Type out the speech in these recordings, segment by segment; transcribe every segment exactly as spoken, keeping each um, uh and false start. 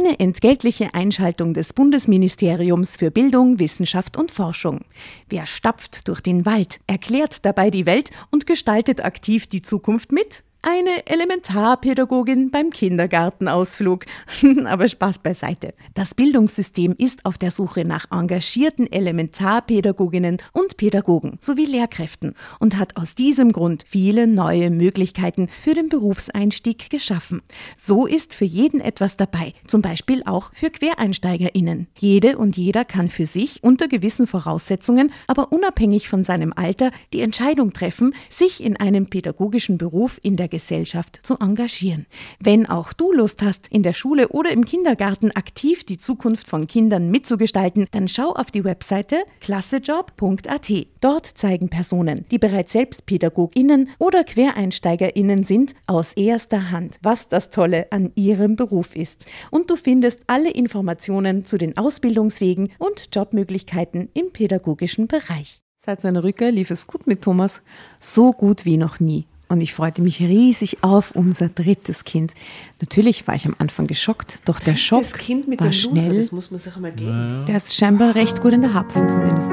Eine entgeltliche Einschaltung des Bundesministeriums für Bildung, Wissenschaft und Forschung. Wer stapft durch den Wald, erklärt dabei die Welt und gestaltet aktiv die Zukunft mit? Eine Elementarpädagogin beim Kindergartenausflug. Aber Spaß beiseite. Das Bildungssystem ist auf der Suche nach engagierten Elementarpädagoginnen und Pädagogen sowie Lehrkräften und hat aus diesem Grund viele neue Möglichkeiten für den Berufseinstieg geschaffen. So ist für jeden etwas dabei, zum Beispiel auch für QuereinsteigerInnen. Jede und jeder kann für sich unter gewissen Voraussetzungen, aber unabhängig von seinem Alter, die Entscheidung treffen, sich in einem pädagogischen Beruf in der Gesellschaft zu engagieren. Wenn auch du Lust hast, in der Schule oder im Kindergarten aktiv die Zukunft von Kindern mitzugestalten, dann schau auf die Webseite klassejob punkt a t. Dort zeigen Personen, die bereits selbst PädagogInnen oder QuereinsteigerInnen sind, aus erster Hand, was das Tolle an ihrem Beruf ist. Und du findest alle Informationen zu den Ausbildungswegen und Jobmöglichkeiten im pädagogischen Bereich. Seit seiner Rückkehr lief es gut mit Thomas, so gut wie noch nie. Und ich freute mich riesig auf unser drittes Kind. Natürlich war ich am Anfang geschockt, doch der Schock das Kind mit war dem schnell. Loser, das muss man sich einmal geben. Der ist scheinbar recht gut in der Hapfen zumindest.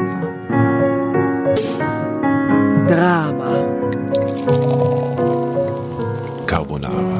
Drama. Carbonara.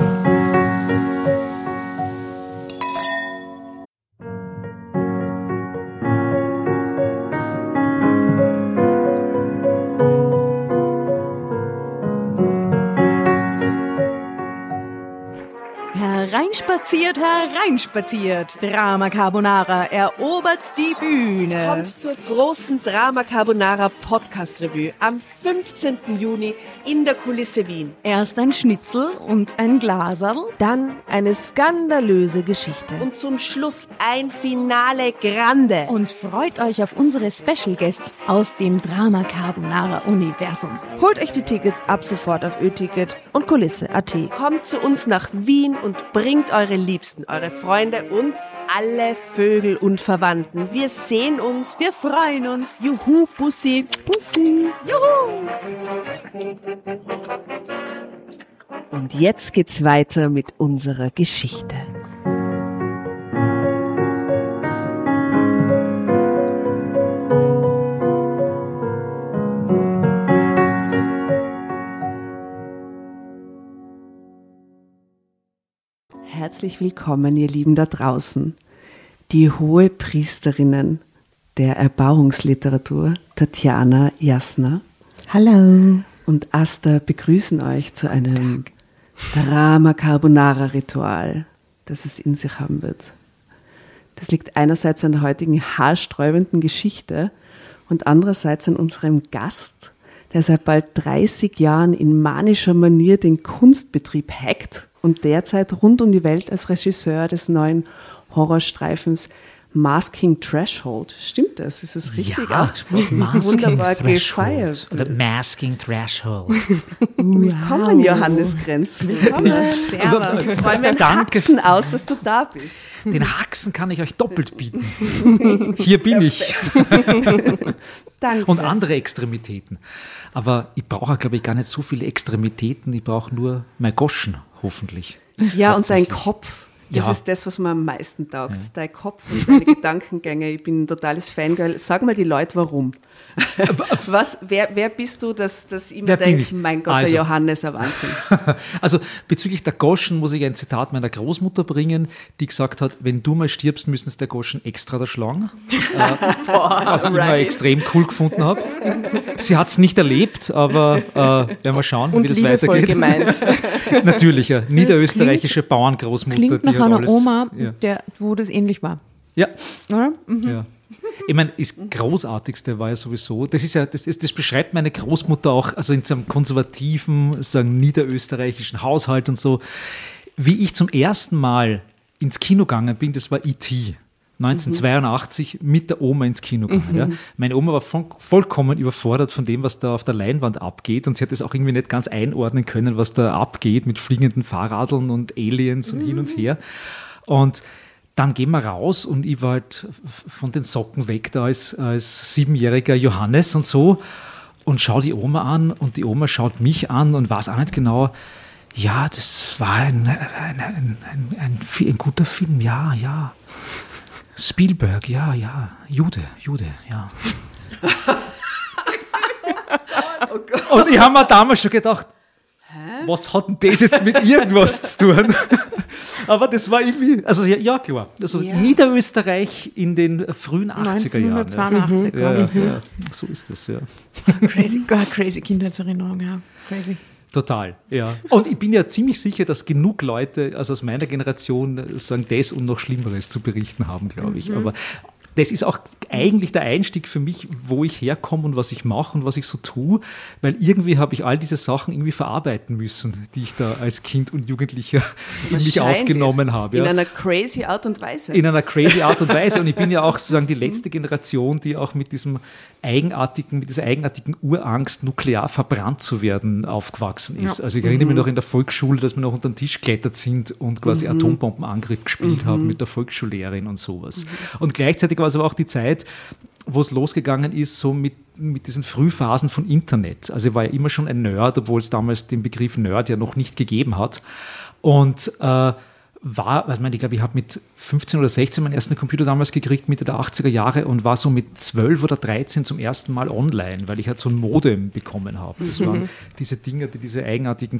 Hereinspaziert, hereinspaziert. Drama Carbonara erobert die Bühne. Kommt zur großen Drama Carbonara Podcast Revue am fünfzehnten Juni in der Kulisse Wien. Erst ein Schnitzel und ein Glaserl. Dann eine skandalöse Geschichte. Und zum Schluss ein Finale Grande. Und freut euch auf unsere Special Guests aus dem Drama Carbonara Universum. Holt euch die Tickets ab sofort auf Ö-Ticket und Kulisse punkt a t. Kommt zu uns nach Wien und bringt eure Liebsten, eure Freunde und alle Vögel und Verwandten. Wir sehen uns, wir freuen uns. Juhu, Bussi. Bussi. Juhu. Und jetzt geht's weiter mit unserer Geschichte. Herzlich willkommen, ihr Lieben da draußen. Die Hohepriesterinnen der Erbauungsliteratur, Tatjana Jasna. Hallo. Und Asta begrüßen euch zu einem Drama Carbonara Ritual, das es in sich haben wird. Das liegt einerseits an der heutigen haarsträubenden Geschichte und andererseits an unserem Gast, der seit bald dreißig Jahren in manischer Manier den Kunstbetrieb hackt und derzeit rund um die Welt als Regisseur des neuen Horrorstreifens Masking Threshold. Stimmt das? Ist es richtig ja, ausgesprochen? Masking Wunderbar Threshold. gefeiert. Oder Masking Threshold. Willkommen, Johannes Grenz. Willkommen. Servus. Ich freue mich Danke. Haxen aus, dass du da bist. Den Haxen kann ich euch doppelt bieten. Hier bin ich. Danke. Und andere Extremitäten. Aber ich brauche, glaube ich, gar nicht so viele Extremitäten. Ich brauche nur mein Goschen, hoffentlich. Ja, und dein Kopf. Das Ja. ist das, was mir am meisten taugt. Ja. Dein Kopf und deine Gedankengänge. Ich bin ein totales Fangirl. Sag mal die Leute, warum. Was, wer, wer bist du, dass, dass ich mir Wer bin denke, ich? mein Gott, Also. der Johannes, ein Wahnsinn. Also bezüglich der Goschen muss ich ein Zitat meiner Großmutter bringen, die gesagt hat, wenn du mal stirbst, müssen es der Goschen extra da schlagen. äh, was ich immer right. extrem cool gefunden habe. Sie hat es nicht erlebt, aber äh, werden wir schauen, Und wie das liebevoll weitergeht. gemeint. Natürlich, ja. Niederösterreichische Bauerngroßmutter. Klingt die nach hat einer alles, Oma, Ja. der, wo das ähnlich war. Ja. Oder? Mhm. Ja. Ich meine, das Großartigste war ja sowieso, das ist ja, das, das, das beschreibt meine Großmutter auch, also in so einem konservativen, sagen niederösterreichischen Haushalt und so. Wie ich zum ersten Mal ins Kino gegangen bin, das war E T neunzehnhundertzweiundachtzig mit der Oma ins Kino gegangen. Mhm. Ja. Meine Oma war von, vollkommen überfordert von dem, was da auf der Leinwand abgeht, und sie hat es auch irgendwie nicht ganz einordnen können, was da abgeht mit fliegenden Fahrradeln und Aliens und mhm. hin und her. Und dann gehen wir raus und ich war halt von den Socken weg da als, als siebenjähriger Johannes und so und schaue die Oma an und die Oma schaut mich an und weiß auch nicht genau, Ja, das war ein, ein, ein, ein, ein, ein guter Film, ja, ja. Spielberg, ja, ja. Jude, Jude, ja. Oh Gott. Und ich habe mir damals schon gedacht, Hä? Was hat denn das jetzt mit irgendwas zu tun? Aber das war irgendwie, also ja, ja klar, also ja. Niederösterreich in den frühen achtziger Jahren. neunzehnhundertzweiundachtzig, ja. Ja, mhm. ja, so ist das, ja. Crazy, God, crazy Kindheitserinnerung, ja. Crazy. Total, ja. Und ich bin ja ziemlich sicher, dass genug Leute, also aus meiner Generation, sagen, das und noch Schlimmeres zu berichten haben, glaube ich. Mhm. Aber das ist auch eigentlich der Einstieg für mich, wo ich herkomme und was ich mache und was ich so tue, weil irgendwie habe ich all diese Sachen irgendwie verarbeiten müssen, die ich da als Kind und Jugendlicher in mich aufgenommen habe. In ja. einer crazy Art und Weise. In einer crazy Art und Weise. Und ich bin ja auch sozusagen die letzte Generation, die auch mit diesem eigenartigen, mit dieser eigenartigen Urangst, nuklear verbrannt zu werden, aufgewachsen ist. Ja. Also ich erinnere mich noch in der Volksschule, dass wir noch unter den Tisch geklettert sind und quasi mhm. Atombombenangriff gespielt mhm. haben mit der Volksschullehrerin und sowas. Mhm. Und gleichzeitig war es aber auch die Zeit, wo es losgegangen ist, so mit, mit diesen Frühphasen von Internet. Also ich war ja immer schon ein Nerd, obwohl es damals den Begriff Nerd ja noch nicht gegeben hat. Und äh, war, ich meine, ich glaube, ich habe mit fünfzehn oder sechzehn meinen ersten Computer damals gekriegt, Mitte der achtziger Jahre, und war so mit zwölf oder dreizehn zum ersten Mal online, weil ich halt so ein Modem bekommen habe. Das mhm. waren diese Dinger, die diese eigenartigen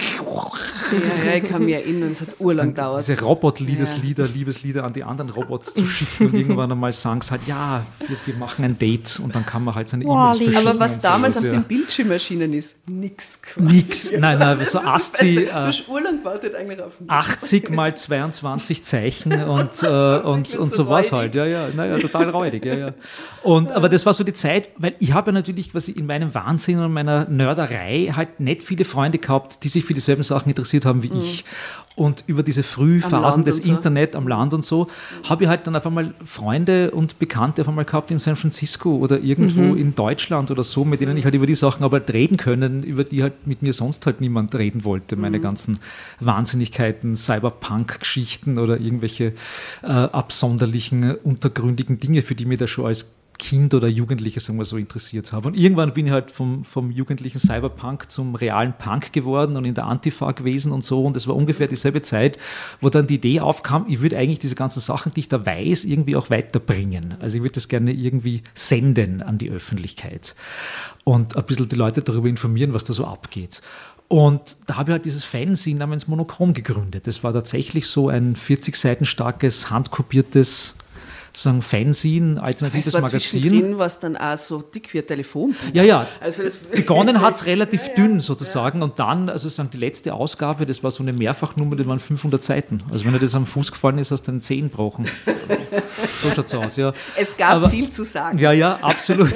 ja, ja, ich kann mich erinnern, es hat urlang gedauert. Diese Robot-Liebeslieder, ja. Liebeslieder an die anderen Robots zu schicken und irgendwann einmal sagen es halt, ja, wir, wir machen ein Date, und dann kann man halt seine E-Mails verschicken. Aber was damals sowas, auf ja. dem Bildschirm erschienen ist, nix. Nix, nein, nein, so ASCII, du hast urlang gewartet eigentlich auf mich. achtzig mal zweiundzwanzig Zeichen und, äh, und, und so was halt, ja, ja, naja, total räudig, ja, ja. Und, aber das war so die Zeit, weil ich habe ja natürlich quasi in meinem Wahnsinn und meiner Nörderei halt nicht viele Freunde gehabt, die sich für dieselben Sachen interessiert haben wie mhm. ich. Und über diese Frühphasen des so. Internet am Land und so, mhm. habe ich halt dann auf einmal Freunde und Bekannte auf einmal gehabt in San Francisco oder irgendwo mhm. in Deutschland oder so, mit denen ich halt über die Sachen aber halt reden können, über die halt mit mir sonst halt niemand reden wollte. Mhm. Meine ganzen Wahnsinnigkeiten, Cyberpunk-Geschichten oder irgendwelche äh, absonderlichen, untergründigen Dinge, für die mir da schon als Kind oder Jugendliche, sagen wir so, interessiert habe. Und irgendwann bin ich halt vom, vom jugendlichen Cyberpunk zum realen Punk geworden und in der Antifa gewesen und so. Und es war ungefähr dieselbe Zeit, wo dann die Idee aufkam, ich würde eigentlich diese ganzen Sachen, die ich da weiß, irgendwie auch weiterbringen. Also ich würde das gerne irgendwie senden an die Öffentlichkeit und ein bisschen die Leute darüber informieren, was da so abgeht. Und da habe ich halt dieses Fanzine namens Monochrom gegründet. Das war tatsächlich so ein vierzig Seiten starkes, handkopiertes sagen Fanzine, alternatives das war Magazin. Zwischendrin, was dann auch so dick wie ein Telefonbuch. Ja, ja. Also das begonnen hat es relativ ja, ja. dünn sozusagen, ja. Und dann, also sagen, die letzte Ausgabe, das war so eine Mehrfachnummer, das waren fünfhundert Seiten. Also wenn dir das am Fuß gefallen ist, hast du einen Zehen gebrochen. So schaut es aus, ja. Es gab Aber, viel zu sagen. Ja, ja, absolut.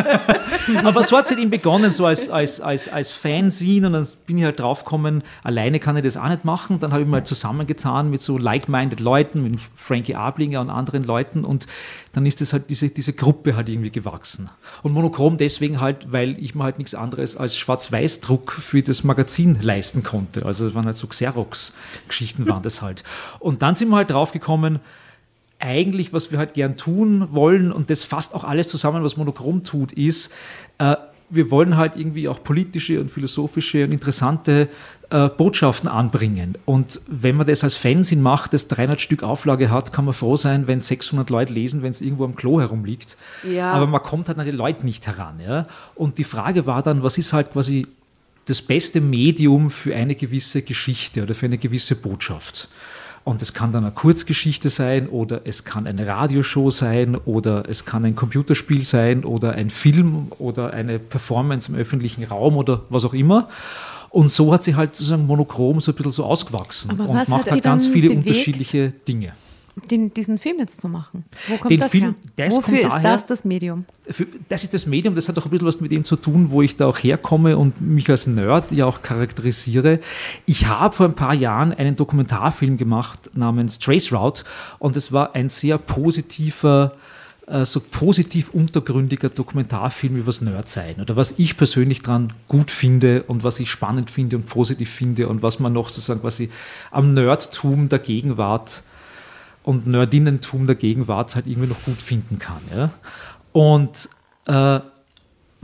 Aber so hat es halt eben begonnen, so als, als, als, als Fanzine, und dann bin ich halt draufgekommen, alleine kann ich das auch nicht machen. Dann habe ich mal zusammengetan mit so like-minded Leuten, mit Frankie Ablinger und anderen Leuten, und dann ist das halt diese, diese Gruppe halt irgendwie gewachsen. Und Monochrom deswegen halt, weil ich mir halt nichts anderes als Schwarz-Weiß-Druck für das Magazin leisten konnte. Also das waren halt so Xerox-Geschichten waren das halt. Und dann sind wir halt draufgekommen, eigentlich, was wir halt gern tun wollen, und das fasst auch alles zusammen, was Monochrom tut, ist, äh, wir wollen halt irgendwie auch politische und philosophische und interessante äh, Botschaften anbringen. Und wenn man das als Fanzine macht, das dreihundert Stück Auflage hat, kann man froh sein, wenn sechshundert Leute lesen, wenn es irgendwo am Klo herumliegt. Ja. Aber man kommt halt an die Leute nicht heran. Ja? Und die Frage war dann, was ist halt quasi das beste Medium für eine gewisse Geschichte oder für eine gewisse Botschaft? Und es kann dann eine Kurzgeschichte sein, oder es kann eine Radioshow sein, oder es kann ein Computerspiel sein, oder ein Film oder eine Performance im öffentlichen Raum oder was auch immer. Und so hat sie halt sozusagen Monochrom so ein bisschen so ausgewachsen. Aber und macht halt ganz viele bewegt, unterschiedliche Dinge. Den, diesen Film jetzt zu machen? Wo kommt den das Film, her? Das Wofür kommt ist daher, das das Medium? Für, das ist das Medium, das hat auch ein bisschen was mit dem zu tun, wo ich da auch herkomme und mich als Nerd ja auch charakterisiere. Ich habe vor ein paar Jahren einen Dokumentarfilm gemacht namens Trace Route, und es war ein sehr positiver, äh, so positiv untergründiger Dokumentarfilm über das Nerdsein, oder was ich persönlich dran gut finde und was ich spannend finde und positiv finde und was man noch sozusagen quasi am Nerdtum der Gegenwart und Nerdinnentum der Gegenwart halt irgendwie noch gut finden kann. Ja? Und äh,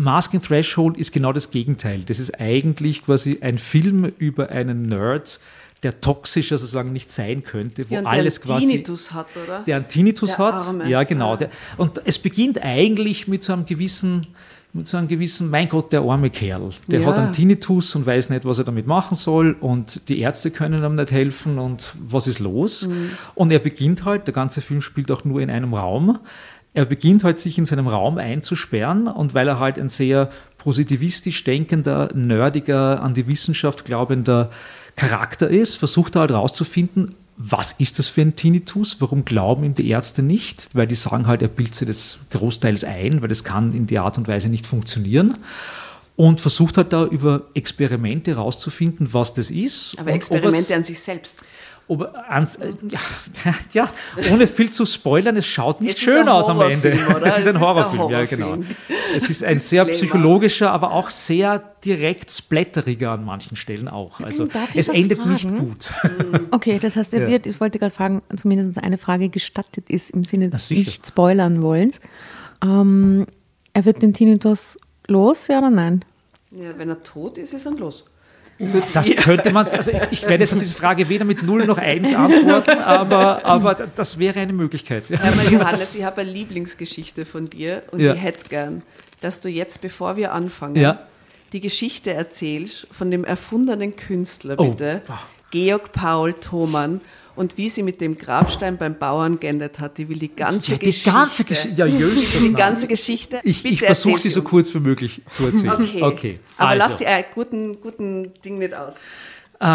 Masking Threshold ist genau das Gegenteil. Das ist eigentlich quasi ein Film über einen Nerd, der toxischer sozusagen nicht sein könnte, wo ja, und alles der einen quasi... Tinnitus hat, oder? Der einen Tinnitus der hat, Arme. ja genau. Ah. Der, und es beginnt eigentlich mit so einem gewissen, mit so einem gewissen, mein Gott, der arme Kerl. Der ja. hat einen Tinnitus und weiß nicht, was er damit machen soll und die Ärzte können ihm nicht helfen und was ist los? Mhm. Und er beginnt halt, der ganze Film spielt auch nur in einem Raum, er beginnt halt, sich in seinem Raum einzusperren und weil er halt ein sehr positivistisch denkender, nerdiger, an die Wissenschaft glaubender Charakter ist, versucht er halt rauszufinden, was ist das für ein Tinnitus, warum glauben ihm die Ärzte nicht, weil die sagen halt, er bildet sich das großteils ein, weil das kann in der Art und Weise nicht funktionieren. Und versucht halt da über Experimente rauszufinden, was das ist. Aber und Experimente an sich selbst. Ob ans, äh, ja, ja, ohne viel zu spoilern, es schaut nicht es schön aus am Ende. Oder? Es ist ein es Horrorfilm, ist ein ja genau. Es ist ein sehr psychologischer, aber auch sehr direkt splatteriger an manchen Stellen auch. Also es endet fragen? nicht gut. Okay, das heißt, er wird, ich wollte gerade fragen, zumindest eine Frage gestattet ist, im Sinne des nicht spoilern wollens. Ähm, er wird den Tinnitus los, ja oder nein? Ja, wenn er tot ist, ist er los. Das könnte man, also ich, ich werde jetzt auf diese Frage weder mit null noch eins antworten, aber, aber das wäre eine Möglichkeit. Ja, aber Johannes, ich habe eine Lieblingsgeschichte von dir und ja. ich hätte gern, dass du jetzt, bevor wir anfangen, ja. die Geschichte erzählst von dem erfundenen Künstler, bitte, oh. Georg Paul Thomann, und wie sie mit dem Grabstein beim Bauern geendet hat. Die will die ganze ja, die Geschichte. Ganze Gesch- ja, Jesus, die ganze Geschichte. Ich, ich versuche sie so kurz wie möglich zu erzählen. Okay. okay. Aber also. lass die äh, guten, guten Ding nicht aus. Äh,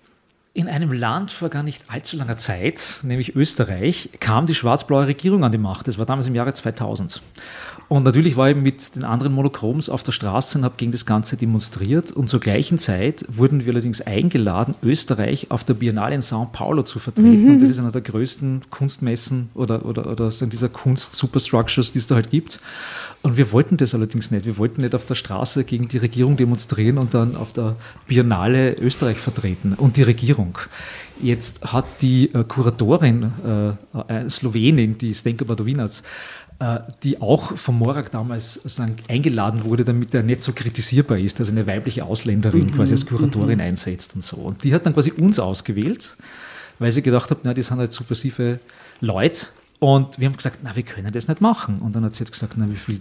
in einem Land vor gar nicht allzu langer Zeit, nämlich Österreich, kam die schwarz-blaue Regierung an die Macht. Das war damals im Jahre zweitausend. Und natürlich war ich mit den anderen Monochroms auf der Straße und habe gegen das Ganze demonstriert. Und zur gleichen Zeit wurden wir allerdings eingeladen, Österreich auf der Biennale in São Paulo zu vertreten. Mhm. Und das ist einer der größten Kunstmessen oder, oder, oder sagen dieser Kunst-Superstructures, die es da halt gibt. Und wir wollten das allerdings nicht. Wir wollten nicht auf der Straße gegen die Regierung demonstrieren und dann auf der Biennale Österreich vertreten und die Regierung. Jetzt hat die äh, Kuratorin, äh, äh, Slowenin, die Zdenka Badovinac, äh, die auch vom Morag damals sagen, eingeladen wurde, damit er nicht so kritisierbar ist, dass eine weibliche Ausländerin mhm. quasi als Kuratorin mhm. einsetzt und so. Und die hat dann quasi uns ausgewählt, weil sie gedacht hat, na, die sind halt subversive Leute. Und wir haben gesagt, na, wir können das nicht machen. Und dann hat sie jetzt gesagt, na, wie viel...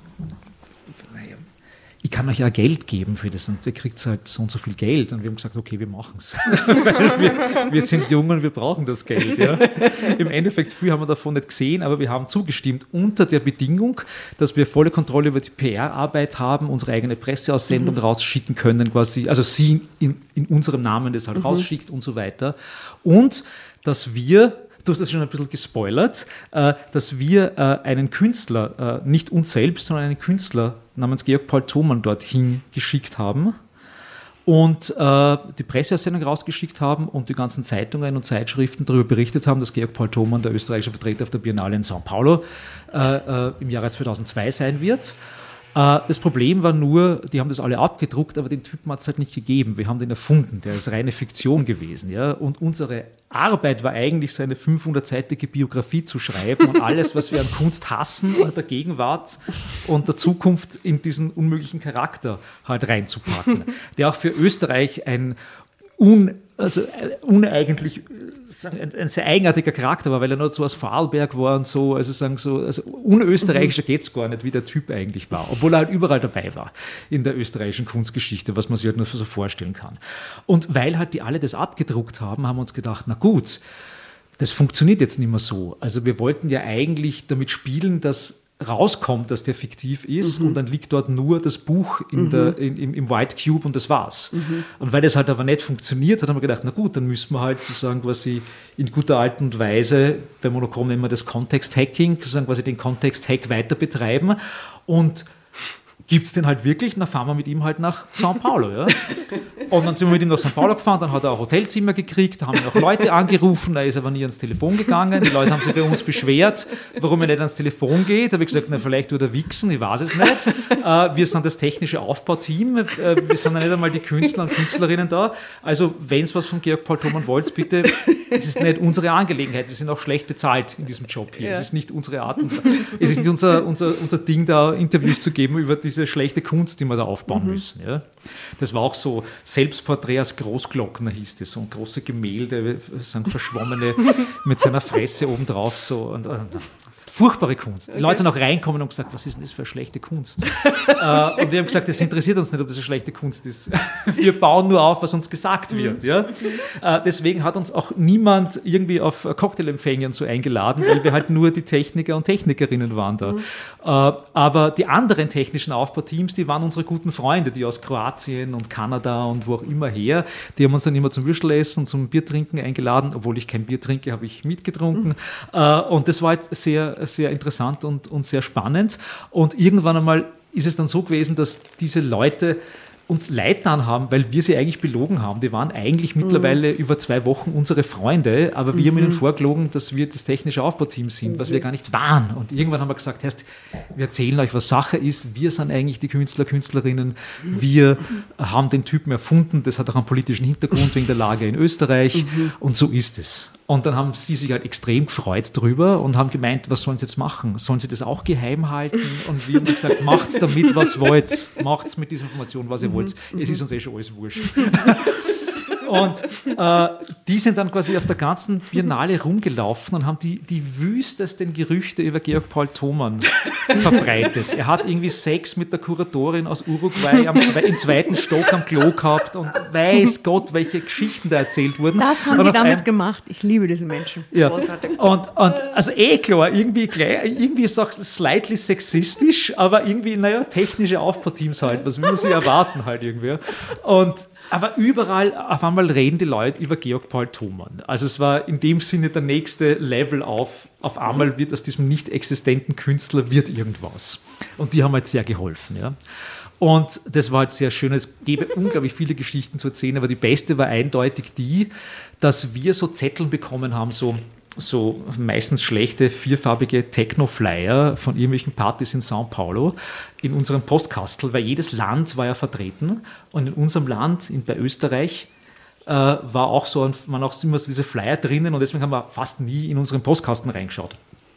Naja, ich kann euch ja Geld geben für das und ihr kriegt halt so und so viel Geld. Und wir haben gesagt, okay, wir machen es. Weil wir, wir sind jung und wir brauchen das Geld. Ja. Im Endeffekt, viel haben wir davon nicht gesehen, aber wir haben zugestimmt unter der Bedingung, dass wir volle Kontrolle über die P R-Arbeit haben, unsere eigene Presseaussendung mhm. rausschicken können, quasi, also sie in, in unserem Namen das halt mhm. rausschickt und so weiter. Und dass wir... Du hast das schon ein bisschen gespoilert, äh, dass wir äh, einen Künstler, äh, nicht uns selbst, sondern einen Künstler namens Georg Paul Thomann dorthin geschickt haben und äh, die Presseaussendung rausgeschickt haben und die ganzen Zeitungen und Zeitschriften darüber berichtet haben, dass Georg Paul Thomann, der österreichische Vertreter auf der Biennale in São Paulo, äh, äh, im Jahre zweitausendzwei sein wird. Das Problem war nur, die haben das alle abgedruckt, aber den Typen hat es halt nicht gegeben. Wir haben den erfunden, der ist reine Fiktion gewesen. Ja? Und unsere Arbeit war eigentlich, seine fünfhundertseitige Biografie zu schreiben und alles, was wir an Kunst hassen und der Gegenwart und der Zukunft in diesen unmöglichen Charakter halt reinzupacken, der auch für Österreich ein un, also uneigentlich ein, ein sehr eigenartiger Charakter war, weil er nur so aus Vorarlberg war und so, also sagen so, also unösterreichischer geht es gar nicht, wie der Typ eigentlich war, obwohl er halt überall dabei war in der österreichischen Kunstgeschichte, was man sich halt nur so vorstellen kann. Und weil halt die alle das abgedruckt haben, haben wir uns gedacht, na gut, das funktioniert jetzt nicht mehr so. Also wir wollten ja eigentlich damit spielen, dass rauskommt, dass der fiktiv ist mhm. und dann liegt dort nur das Buch in mhm. der, in, im, im White Cube und das war's. Mhm. Und weil das halt aber nicht funktioniert hat, haben wir gedacht, na gut, dann müssen wir halt sozusagen quasi in guter Art und Weise, bei Monochrom nennen wir das Kontext-Hacking, sozusagen quasi den Kontext-Hack weiter betreiben und gibt es den halt wirklich, dann fahren wir mit ihm halt nach São Paulo. Ja? Und dann sind wir mit ihm nach São Paulo gefahren, dann hat er ein Hotelzimmer gekriegt, da haben auch Leute angerufen, da ist aber nie ans Telefon gegangen, die Leute haben sich bei uns beschwert, warum er nicht ans Telefon geht. Da habe ich gesagt, na, vielleicht tut er wichsen, ich weiß es nicht. Äh, wir sind das technische Aufbauteam, äh, wir sind ja nicht einmal die Künstler und Künstlerinnen da. Also wenn es was von Georg Paul Thomann wollt, bitte, es ist nicht unsere Angelegenheit, wir sind auch schlecht bezahlt in diesem Job hier. Ja. Es ist nicht unsere Art, und, es ist nicht unser, unser, unser Ding, da Interviews zu geben über die diese schlechte Kunst, die wir da aufbauen mhm. müssen. Ja. Das war auch so Selbstporträt als Großglockner hieß das, so ein große Gemälde, so verschwommene mit seiner Fresse obendrauf so und, und furchtbare Kunst. Die okay. Leute sind auch reinkommen und gesagt, was ist denn das für eine schlechte Kunst? äh, und wir haben gesagt, das interessiert uns nicht, ob das eine schlechte Kunst ist. Wir bauen nur auf, was uns gesagt wird. Ja? Äh, deswegen hat uns auch niemand irgendwie auf Cocktailempfänge und so eingeladen, weil wir halt nur die Techniker und Technikerinnen waren da. Mhm. Äh, aber die anderen technischen Aufbauteams, die waren unsere guten Freunde, die aus Kroatien und Kanada und wo auch immer her, die haben uns dann immer zum Würstelessen und zum Biertrinken eingeladen. Obwohl ich kein Bier trinke, habe ich mitgetrunken. Mhm. Äh, und das war halt sehr sehr interessant und, und sehr spannend. Und irgendwann einmal ist es dann so gewesen, dass diese Leute uns leid getan haben, weil wir sie eigentlich belogen haben. Die waren eigentlich mhm. mittlerweile über zwei Wochen unsere Freunde, aber wir mhm. haben ihnen vorgelogen, dass wir das technische Aufbauteam sind, mhm. was wir gar nicht waren. Und irgendwann haben wir gesagt, heißt, wir erzählen euch, was Sache ist. Wir sind eigentlich die Künstler, Künstlerinnen. Wir mhm. haben den Typen erfunden. Das hat auch einen politischen Hintergrund wegen der Lage in Österreich. Mhm. Und so ist es. Und dann haben sie sich halt extrem gefreut drüber und haben gemeint, was sollen sie jetzt machen? Sollen sie das auch geheim halten? Und wir haben gesagt, macht's damit, was wollt. Macht's mit dieser Information, was ihr wollt. Es ist uns eh schon alles wurscht. Und äh, die sind dann quasi auf der ganzen Biennale rumgelaufen und haben die, die wüstesten Gerüchte über Georg Paul Thomann verbreitet. Er hat irgendwie Sex mit der Kuratorin aus Uruguay am, im zweiten Stock am Klo gehabt und weiß Gott, welche Geschichten da erzählt wurden. Das haben und die damit ein, gemacht. Ich liebe diese Menschen. Ja. Und, und also eh klar, irgendwie, irgendwie ist es auch slightly sexistisch, aber irgendwie, naja, technische Aufbauteams halt, was will man sich erwarten halt irgendwie. Und aber überall auf einmal reden die Leute über Georg Paul Thomann. Also es war in dem Sinne der nächste Level auf, auf einmal wird aus diesem nicht existenten Künstler wird irgendwas. Und die haben halt sehr geholfen. Ja. Und das war halt sehr schön. Es gäbe unglaublich viele Geschichten zu erzählen, aber die beste war eindeutig die, dass wir so Zettel bekommen haben, so so meistens schlechte, vierfarbige Techno-Flyer von irgendwelchen Partys in São Paulo in unserem Postkastel, weil jedes Land war ja vertreten und in unserem Land, in, bei Österreich, äh, war auch so, man auch immer so diese Flyer drinnen und deswegen haben wir fast nie in unseren Postkasten reingeschaut.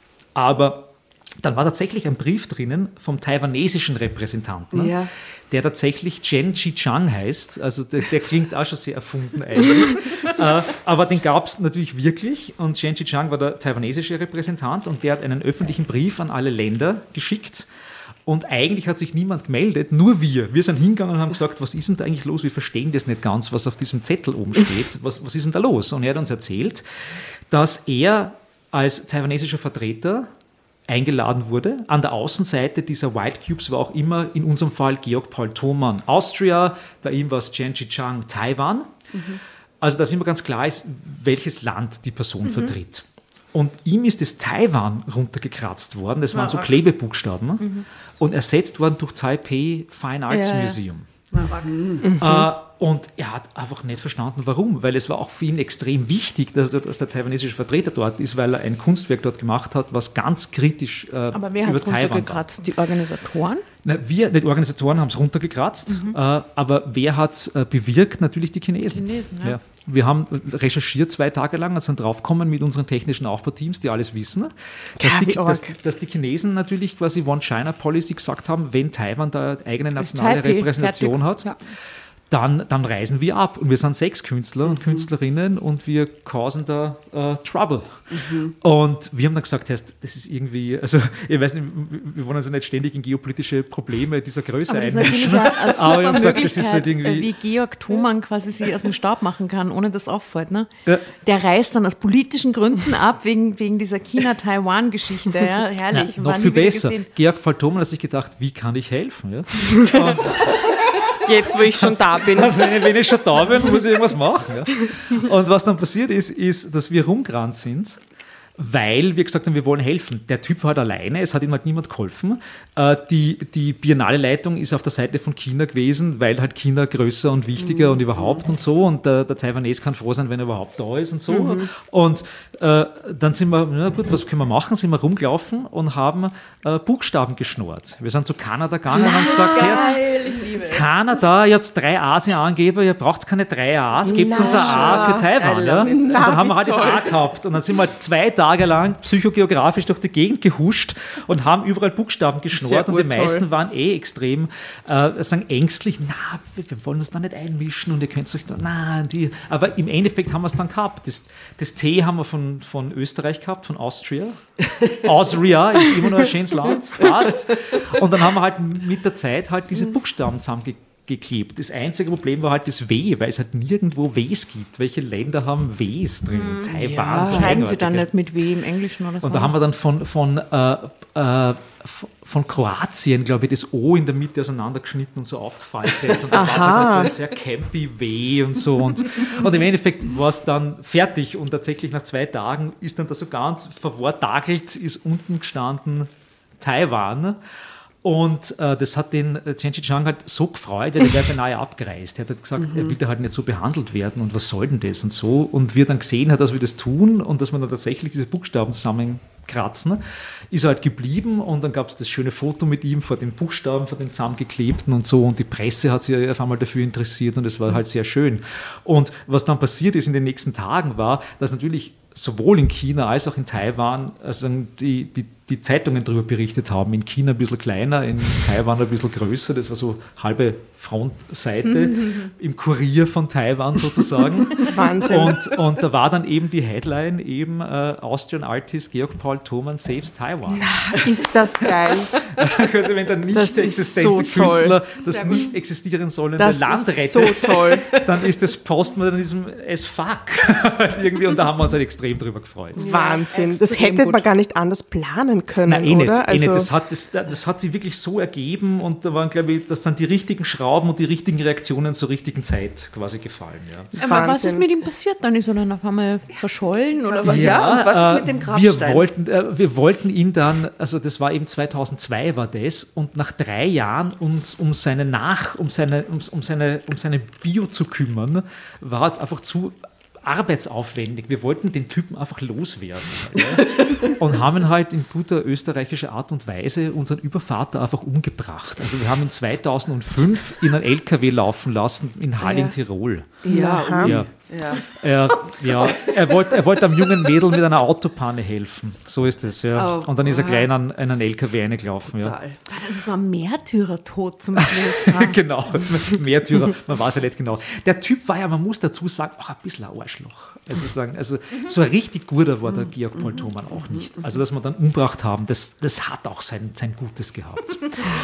Aber dann war tatsächlich ein Brief drinnen vom taiwanesischen Repräsentanten, ja. der tatsächlich Chen Chi-Chang heißt. Also der, der klingt auch schon sehr erfunden eigentlich. äh, aber den gab es natürlich wirklich. Und Chen Chi-Chang war der taiwanesische Repräsentant und der hat einen öffentlichen Brief an alle Länder geschickt. Und eigentlich hat sich niemand gemeldet, nur wir. Wir sind hingegangen und haben gesagt, was ist denn da eigentlich los? Wir verstehen das nicht ganz, was auf diesem Zettel oben steht. Was, was ist denn da los? Und er hat uns erzählt, dass er als taiwanesischer Vertreter eingeladen wurde. An der Außenseite dieser White Cubes war auch immer in unserem Fall Georg Paul Thomann Austria, bei ihm war es Chen Chi-Chang Taiwan. Mhm. Also dass immer ganz klar ist, welches Land die Person mhm. vertritt. Und ihm ist das Taiwan runtergekratzt worden, das waren ja, so Klebebuchstaben, mhm. und ersetzt worden durch Taipei Fine Arts ja, Museum. Ja. Mhm. Äh, und er hat einfach nicht verstanden, warum, weil es war auch für ihn extrem wichtig, dass, dass der taiwanesische Vertreter dort ist, weil er ein Kunstwerk dort gemacht hat, was ganz kritisch äh, Aber wer über hat's Taiwan runtergekratzt? Die Organisatoren? Na, wir, die Organisatoren haben es runtergekratzt, mhm. äh, aber wer hat es äh, bewirkt? Natürlich die Chinesen. Chinesen ja. Ja. Wir haben recherchiert zwei Tage lang und sind draufgekommen mit unseren technischen Aufbauteams, die alles wissen, dass, ja, die, dass, dass die Chinesen natürlich quasi One-China-Policy gesagt haben, wenn Taiwan da eine eigene nationale Repräsentation fertig. hat, ja. Dann, dann reisen wir ab. Und wir sind sechs Künstler und mhm. Künstlerinnen und wir causen da uh, Trouble. Mhm. Und wir haben dann gesagt, das ist irgendwie, also ich weiß nicht, wir wollen uns ja nicht ständig in geopolitische Probleme dieser Größe einmischen. Aber das ist aber wir haben gesagt, das ist halt irgendwie, wie Georg Thomann quasi sich aus dem Staub machen kann, ohne dass auffällt. Ne? Ja. Der reist dann aus politischen Gründen ab, wegen, wegen dieser China-Taiwan-Geschichte. Ja? Herrlich. Na, noch viel besser. Gesehen. Georg Paul Thomann hat sich gedacht, wie kann ich helfen? Ja? Und jetzt, wo ich schon da bin. wenn, wenn ich schon da bin, muss ich irgendwas machen. Ja. Und was dann passiert ist, ist, dass wir rumgerannt sind, weil wir gesagt haben, wir wollen helfen. Der Typ war halt alleine, es hat ihm halt niemand geholfen. Äh, die, die Biennale-Leitung ist auf der Seite von China gewesen, weil halt China größer und wichtiger mhm. und überhaupt und so. Und der, der Taiwanese kann froh sein, wenn er überhaupt da ist und so. Mhm. Und äh, dann sind wir, na gut, was können wir machen? Sind wir rumgelaufen und haben äh, Buchstaben geschnurrt. Wir sind zu Kanada gegangen und haben gesagt, Kerst, keiner da, ihr habt drei A's hier angegeben, ihr braucht keine drei A's, gebt uns ein A für Taiwan. Ja? Und dann haben wir halt das A gehabt und dann sind wir halt zwei Tage lang psychogeografisch durch die Gegend gehuscht und haben überall Buchstaben geschnurrt und die meisten waren eh extrem äh, sagen ängstlich, na, wir, wir wollen uns da nicht einmischen und ihr könnt euch da, na, die, aber im Endeffekt haben wir es dann gehabt. Das, das T haben wir von, von Österreich gehabt, von Austria. Austria ist immer noch ein schönes Land, passt. Und dann haben wir halt mit der Zeit halt diese Buchstaben zusammengeklebt. Das einzige Problem war halt das W, weil es halt nirgendwo Ws gibt. Welche Länder haben Ws drin? Mm, Taiwan. Ja. Schreiben sie dann nicht mit W im Englischen oder so? Und da haben wir dann von, von, äh, äh, von Kroatien, glaube ich, das O in der Mitte auseinandergeschnitten und so aufgefaltet. Und dann war es halt so ein sehr campy W und so. Und, und im Endeffekt war es dann fertig. Und tatsächlich nach zwei Tagen ist dann da so ganz verwortagelt, ist unten gestanden Taiwan. Und äh, das hat den äh, Chen Shih-chung halt so gefreut, der wäre beinahe abgereist. Er hat halt gesagt, mhm. er will da halt nicht so behandelt werden und was soll denn das und so. Und wie er dann gesehen hat, dass wir das tun und dass wir dann tatsächlich diese Buchstaben zusammenkratzen, ist er halt geblieben und dann gab es das schöne Foto mit ihm vor den Buchstaben, vor den zusammengeklebten und so und die Presse hat sich auf einmal dafür interessiert und es war halt sehr schön. Und was dann passiert ist in den nächsten Tagen war, dass natürlich sowohl in China als auch in Taiwan also die, die, die Zeitungen darüber berichtet haben. In China ein bisschen kleiner, in Taiwan ein bisschen größer. Das war so halbe Frontseite mhm. im Kurier von Taiwan sozusagen. Wahnsinn. Und, und da war dann eben die Headline eben äh, Austrian Artist Georg Paul Thomann saves Taiwan. Na, ist das geil. Also wenn der nicht das existente so Künstler das nicht existieren sollende das Land ist rettet, so toll. Dann ist das Postmodernism as fuck. Irgendwie, und da haben wir uns halt extrem drüber gefreut. Wahnsinn. Das hätte man gar nicht anders planen können, Nein, eh oder? Nicht, also eh nicht. Das, hat, das, das hat sich wirklich so ergeben und da waren, glaube ich, das sind die richtigen Schrauben und die richtigen Reaktionen zur richtigen Zeit quasi gefallen. Ja. Aber was ist mit ihm passiert? Dann ist er dann auf einmal verschollen? Oder was? Ja, und was äh, ist mit dem Grabstein? Wir wollten, äh, wir wollten ihn dann, also das war eben zweitausendzwei war das und nach drei Jahren uns um seine Nach, um seine, um, um seine, um seine Bio zu kümmern, war es einfach zu arbeitsaufwendig. Wir wollten den Typen einfach loswerden. Ja? Und haben ihn halt in guter österreichischer Art und Weise unseren Übervater einfach umgebracht. Also wir haben ihn zweitausendfünf in einen L K W laufen lassen in Hall in Tirol. Ja, ja. Ja. Er, ja, er wollte er wollt einem jungen Mädel mit einer Autopanne helfen. So ist es, ja. Oh, und dann ist er wow. gleich an einen L K W reingelaufen. Ja. War dann so ein Märtyrertod zum Schluss. Genau, Märtyrer, man weiß ja nicht genau. Der Typ war ja, man muss dazu sagen, auch ein bisschen ein Arschloch. Also, sagen, also so ein richtig guter war der Georg Paul Thomann auch nicht. Also dass wir dann umgebracht haben, das, das hat auch sein, sein Gutes gehabt.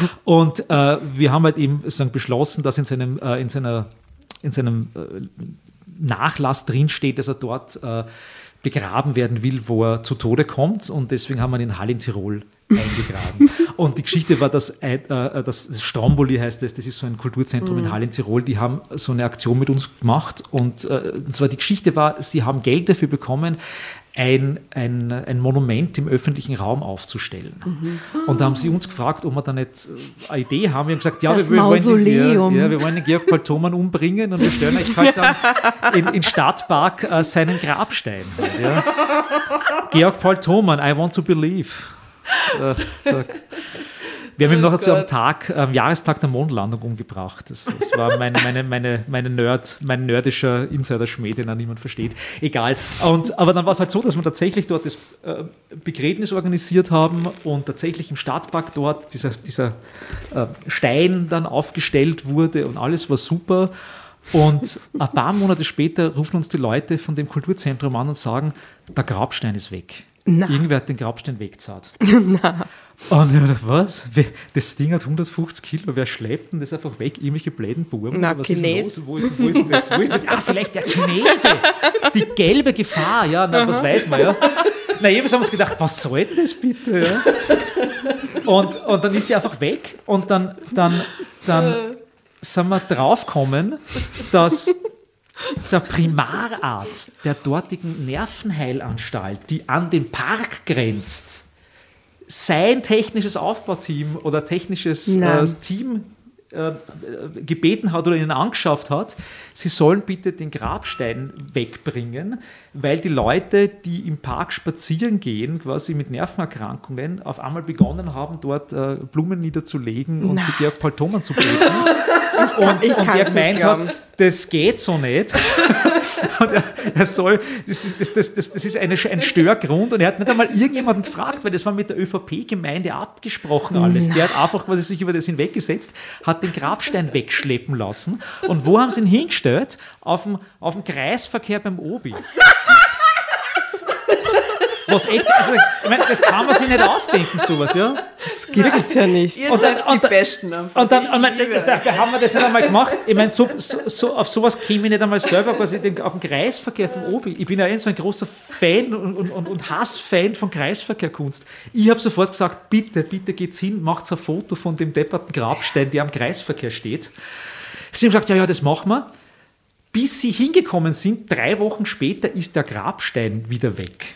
Und äh, wir haben halt eben sagen, beschlossen, dass in seinem, äh, in seiner, in seinem äh, Nachlass drinsteht, dass er dort äh, begraben werden will, wo er zu Tode kommt. Und deswegen haben wir ihn in Hall in Tirol eingegraben. Und die Geschichte war, dass äh, das Stromboli heißt das, das ist so ein Kulturzentrum mhm. in Hall in Tirol, die haben so eine Aktion mit uns gemacht. Und, äh, und zwar die Geschichte war, sie haben Geld dafür bekommen, ein, ein, ein Monument im öffentlichen Raum aufzustellen. Mhm. Und da haben sie uns gefragt, ob wir da nicht eine Idee haben. Wir haben gesagt, ja, wir, wir, wollen den, ja, wir wollen den Georg Paul Thomann umbringen und wir stellen euch halt dann in, in Stadtpark äh, seinen Grabstein. Halt, ja. Georg Paul Thomann, I want to believe. Äh, zack. Wir haben ihn noch zu einem Tag, am Jahrestag der Mondlandung umgebracht. Das, das war meine, meine, meine, meine Nerd, mein nerdischer Insider-Schmäh, den auch niemand versteht. Egal. Und, aber dann war es halt so, dass wir tatsächlich dort das äh, Begräbnis organisiert haben und tatsächlich im Stadtpark dort dieser, dieser äh, Stein dann aufgestellt wurde und alles war super. Und ein paar Monate später rufen uns die Leute von dem Kulturzentrum an und sagen, der Grabstein ist weg. Na. Irgendwer hat den Grabstein weggezahlt. Na. Und ich dachte, was? Das Ding hat hundertfünfzig Kilo, wer schleppt denn das einfach weg? Irgendwelche bläden Burgen? Na, was Chines. Ist los? Wo, ist, wo, ist denn das? Wo ist das? Ah, vielleicht der Chinese! Die gelbe Gefahr, ja, na, was weiß man, ja. Na, jedenfalls haben wir uns gedacht, was soll denn das bitte? Ja? Und, und dann ist die einfach weg und dann, dann, dann sind wir draufgekommen, dass der Primararzt der dortigen Nervenheilanstalt, die an den Park grenzt, sein technisches Aufbauteam oder technisches äh, Team äh, gebeten hat oder ihnen angeschafft hat, sie sollen bitte den Grabstein wegbringen, weil die Leute, die im Park spazieren gehen, quasi mit Nervenerkrankungen, auf einmal begonnen haben, dort äh, Blumen niederzulegen und Na. für Georg Paul-Thomann zu beten. Und, ich und kann's der gemeint nicht hat, glauben. das geht so nicht. Und er, er soll, das ist, das, das, das, das ist eine, ein Störgrund und er hat nicht einmal irgendjemanden gefragt, weil das war mit der ÖVP-Gemeinde abgesprochen alles. Der hat einfach quasi sich über das hinweggesetzt, hat den Grabstein wegschleppen lassen. Und wo haben sie ihn hingestellt? Auf dem, auf dem Kreisverkehr beim Obi. Was echt, also, ich meine, das kann man sich nicht ausdenken, sowas, ja. Das gibt's ja nicht. Ihr Und dann- seid und die dann- Besten. einfach. Und dann, Ich ich meine, liebe da, euch. da haben wir das nicht einmal gemacht. Ich meine, so, so, so, auf sowas käme ich nicht einmal selber quasi den, auf den Kreisverkehr vom Obi. Ich bin ja eh so ein großer Fan und, und, und, und Hassfan von Kreisverkehrkunst. Ich habe sofort gesagt, bitte, bitte geht's hin, macht ein Foto von dem depperten Grabstein, der am Kreisverkehr steht. Sie haben gesagt, ja, ja, das machen wir. Bis sie hingekommen sind, drei Wochen später ist der Grabstein wieder weg.